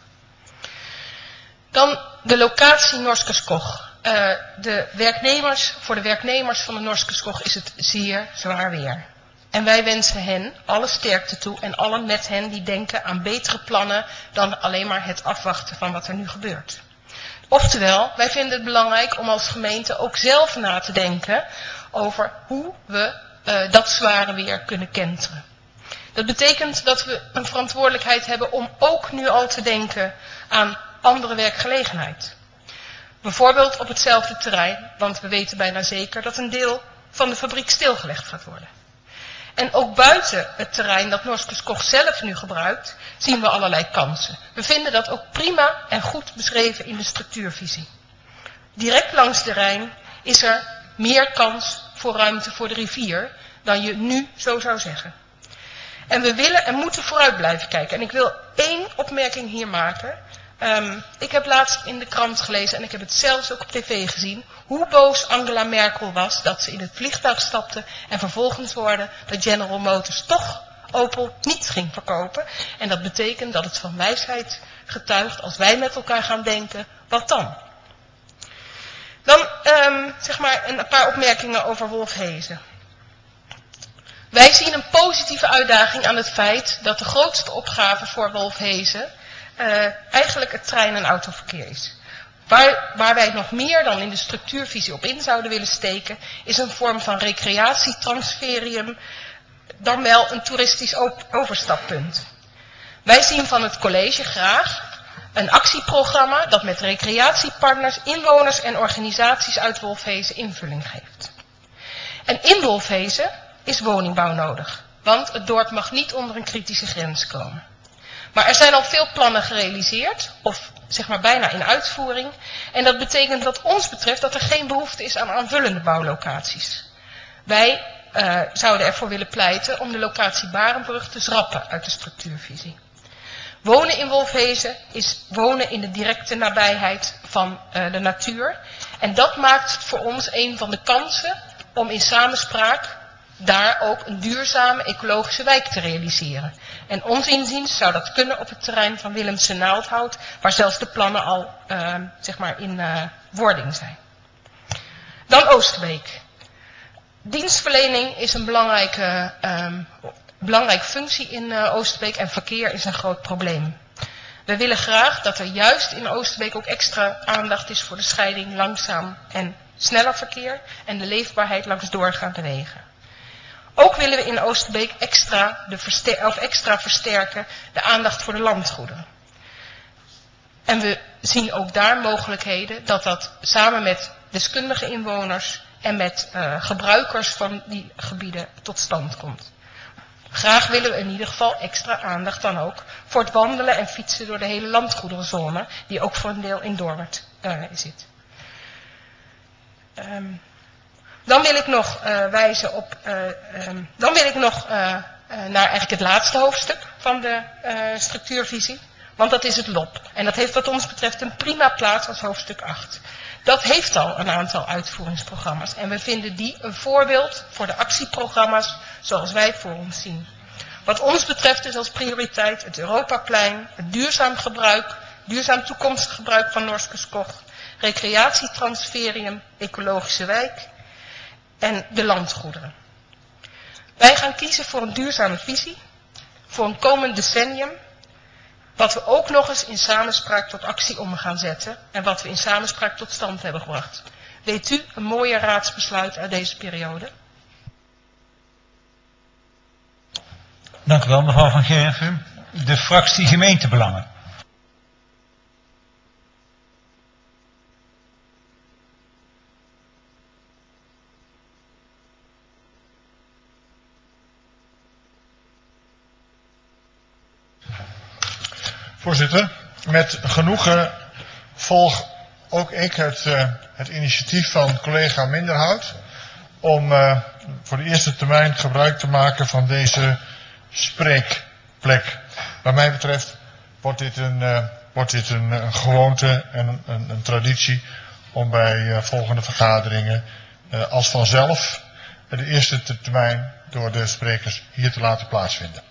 I: Dan de locatie Norskerskog. Voor de werknemers van de Norskerskog is het zeer zwaar weer. En wij wensen hen alle sterkte toe en allen met hen die denken aan betere plannen dan alleen maar het afwachten van wat er nu gebeurt. Oftewel, wij vinden het belangrijk om als gemeente ook zelf na te denken over hoe we dat zware weer kunnen kenteren. Dat betekent dat we een verantwoordelijkheid hebben om ook nu al te denken aan andere werkgelegenheid. Bijvoorbeeld op hetzelfde terrein, want we weten bijna zeker dat een deel van de fabriek stilgelegd gaat worden. En ook buiten het terrein dat Norskerskog zelf nu gebruikt, zien we allerlei kansen. We vinden dat ook prima en goed beschreven in de structuurvisie. Direct langs de Rijn is er meer kans voor ruimte voor de rivier dan je nu zo zou zeggen. En we willen en moeten vooruit blijven kijken. En ik wil één opmerking hier maken. Ik heb laatst in de krant gelezen en ik heb het zelfs ook op tv gezien, hoe boos Angela Merkel was dat ze in het vliegtuig stapte en vervolgens hoorde dat General Motors toch Opel niet ging verkopen. En dat betekent dat het van wijsheid getuigt als wij met elkaar gaan denken, wat dan? Dan zeg maar een paar opmerkingen over Wolfheze. Wij zien een positieve uitdaging aan het feit dat de grootste opgave voor Wolfheze eigenlijk het trein- en autoverkeer is. Waar wij nog meer dan in de structuurvisie op in zouden willen steken, is een vorm van recreatietransferium, dan wel een toeristisch overstappunt. Wij zien van het college graag een actieprogramma dat met recreatiepartners, inwoners en organisaties uit Wolfheze invulling geeft. En in Wolfheze is woningbouw nodig, want het dorp mag niet onder een kritische grens komen. Maar er zijn al veel plannen gerealiseerd, of zeg maar bijna in uitvoering. En dat betekent wat ons betreft dat er geen behoefte is aan aanvullende bouwlocaties. Wij zouden ervoor willen pleiten om de locatie Barenbrug te schrappen uit de structuurvisie. Wonen in Wolfheze is wonen in de directe nabijheid van de natuur. En dat maakt voor ons een van de kansen om in samenspraak daar ook een duurzame ecologische wijk te realiseren. En ons inziens zou dat kunnen op het terrein van Willemse Naaldhout, waar zelfs de plannen al zeg maar in wording zijn. Dan Oostbeek. Dienstverlening is een belangrijke functie in Oostbeek en verkeer is een groot probleem. We willen graag dat er juist in Oostbeek ook extra aandacht is voor de scheiding langzaam en sneller verkeer en de leefbaarheid langs doorgaande wegen. Ook willen we in Oostbeek extra versterken de aandacht voor de landgoederen. En we zien ook daar mogelijkheden dat dat samen met deskundige inwoners en met gebruikers van die gebieden tot stand komt. Graag willen we in ieder geval extra aandacht dan ook voor het wandelen en fietsen door de hele landgoederenzone, die ook voor een deel in Doorwerth zit. Dan wil ik nog wijzen op, naar eigenlijk het laatste hoofdstuk van de structuurvisie. Want dat is het LOP. En dat heeft wat ons betreft een prima plaats als hoofdstuk 8. Dat heeft al een aantal uitvoeringsprogramma's. En we vinden die een voorbeeld voor de actieprogramma's zoals wij voor ons zien. Wat ons betreft is als prioriteit het Europaplein, het duurzaam toekomstig gebruik van Norske Skog, recreatietransferium, ecologische wijk en de landgoederen. Wij gaan kiezen voor een duurzame visie, voor een komend decennium, wat we ook nog eens in samenspraak tot actie om gaan zetten en wat we in samenspraak tot stand hebben gebracht. Weet u, een mooie raadsbesluit uit deze periode?
A: Dank u wel, mevrouw Van Gerven. De fractie Gemeentebelangen.
G: Voorzitter, met genoegen volg ook ik het initiatief van collega Minderhout om voor de eerste termijn gebruik te maken van deze spreekplek. Wat mij betreft wordt dit een gewoonte en een traditie om bij volgende vergaderingen als vanzelf de eerste termijn door de sprekers hier te laten plaatsvinden.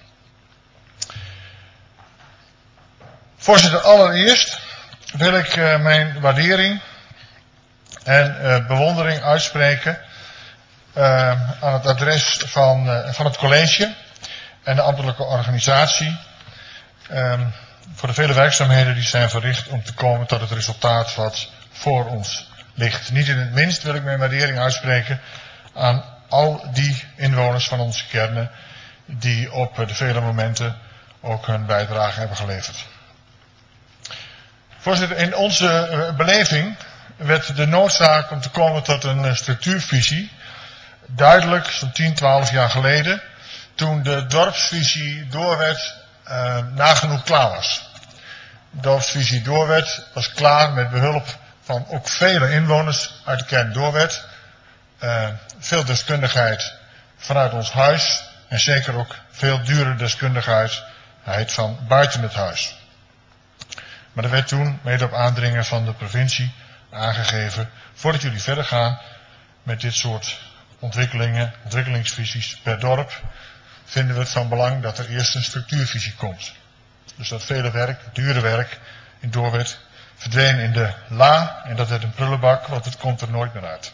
G: Voorzitter, allereerst wil ik mijn waardering en bewondering uitspreken aan het adres van het college en de ambtelijke organisatie voor de vele werkzaamheden die zijn verricht om te komen tot het resultaat wat voor ons ligt. Niet in het minst wil ik mijn waardering uitspreken aan al die inwoners van onze kernen die op de vele momenten ook hun bijdrage hebben geleverd. Voorzitter, in onze beleving werd de noodzaak om te komen tot een structuurvisie duidelijk zo'n 10, 12 jaar geleden, toen de dorpsvisie Doorwerth nagenoeg klaar was. De dorpsvisie Doorwerth was klaar met behulp van ook vele inwoners uit de kern Doorwerth. Veel deskundigheid vanuit ons huis en zeker ook veel dure deskundigheid van buiten het huis. Maar er werd toen, mede op aandringen van de provincie, aangegeven, voordat jullie verder gaan met dit soort ontwikkelingsvisies per dorp, vinden we het van belang dat er eerst een structuurvisie komt. Dus dat vele werk, dure werk in Doorwerth verdween in de la en dat werd een prullenbak, want het komt er nooit meer uit.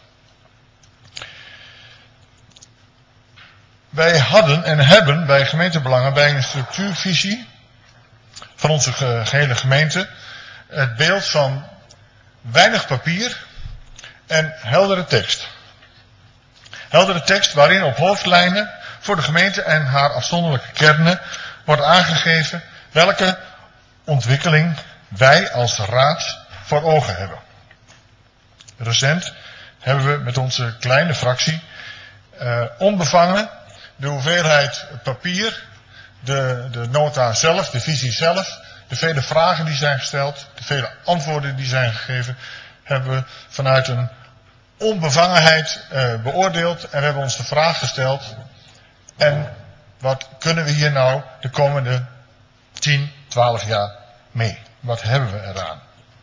G: Wij hadden en hebben bij gemeentebelangen bij een structuurvisie van onze gehele gemeente het beeld van weinig papier en heldere tekst. Heldere tekst waarin op hoofdlijnen voor de gemeente en haar afzonderlijke kernen wordt aangegeven welke ontwikkeling wij als raad voor ogen hebben. Recent hebben we met onze kleine fractie onbevangen de hoeveelheid papier, de nota zelf, de visie zelf, de vele vragen die zijn gesteld, de vele antwoorden die zijn gegeven, hebben we vanuit een onbevangenheid beoordeeld en we hebben ons de vraag gesteld: en wat kunnen we hier nou de komende 10, 12 jaar mee? Wat hebben we eraan?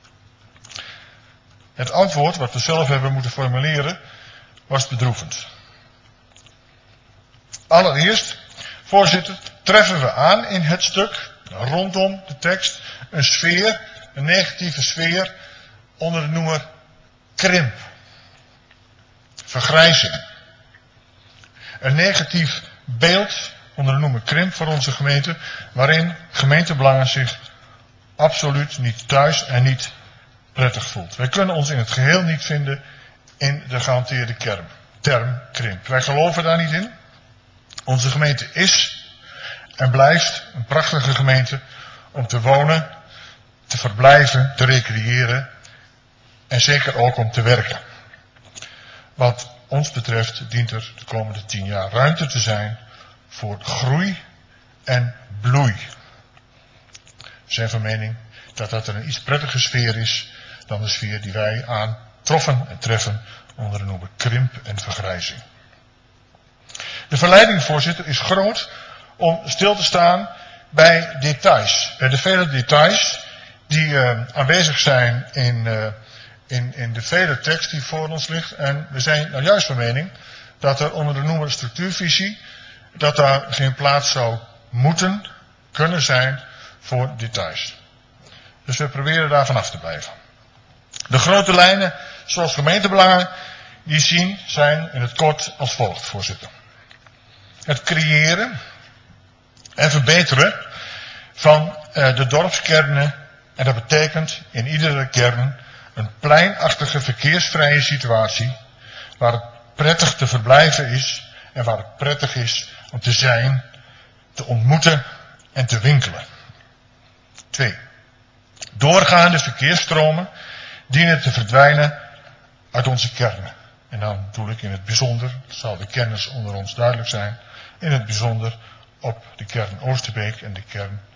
G: Het antwoord wat we zelf hebben moeten formuleren was bedroevend. Allereerst, voorzitter, treffen we aan in het stuk rondom de tekst een sfeer, een negatieve sfeer onder de noemer krimp. Vergrijzing. Een negatief beeld onder de noemer krimp voor onze gemeente, waarin gemeentebelangen zich absoluut niet thuis en niet prettig voelt. Wij kunnen ons in het geheel niet vinden in de gehanteerde term krimp. Wij geloven daar niet in. Onze gemeente is en blijft een prachtige gemeente om te wonen, te verblijven, te recreëren en zeker ook om te werken. Wat ons betreft dient er de komende 10 jaar ruimte te zijn voor groei en bloei. We zijn van mening dat dat een iets prettige sfeer is dan de sfeer die wij aantroffen en treffen onder de noemer krimp en vergrijzing. De verleiding, voorzitter, is groot om stil te staan bij details. Bij de vele details die aanwezig zijn in de vele tekst die voor ons ligt. En we zijn nou juist van mening dat er onder de noemer structuurvisie, dat daar geen plaats zou moeten, kunnen zijn voor details. Dus we proberen daar vanaf te blijven. De grote lijnen, zoals gemeentebelangen, die zijn in het kort als volgt, voorzitter. Het creëren en verbeteren van de dorpskernen, en dat betekent in iedere kern een pleinachtige verkeersvrije situatie, waar het prettig te verblijven is en waar het prettig is om te zijn, te ontmoeten en te winkelen. 2. Doorgaande verkeersstromen dienen te verdwijnen uit onze kernen. En dan bedoel ik in het bijzonder, zal de kenners onder ons duidelijk zijn, in het bijzonder op de kern Oosterbeek en de kern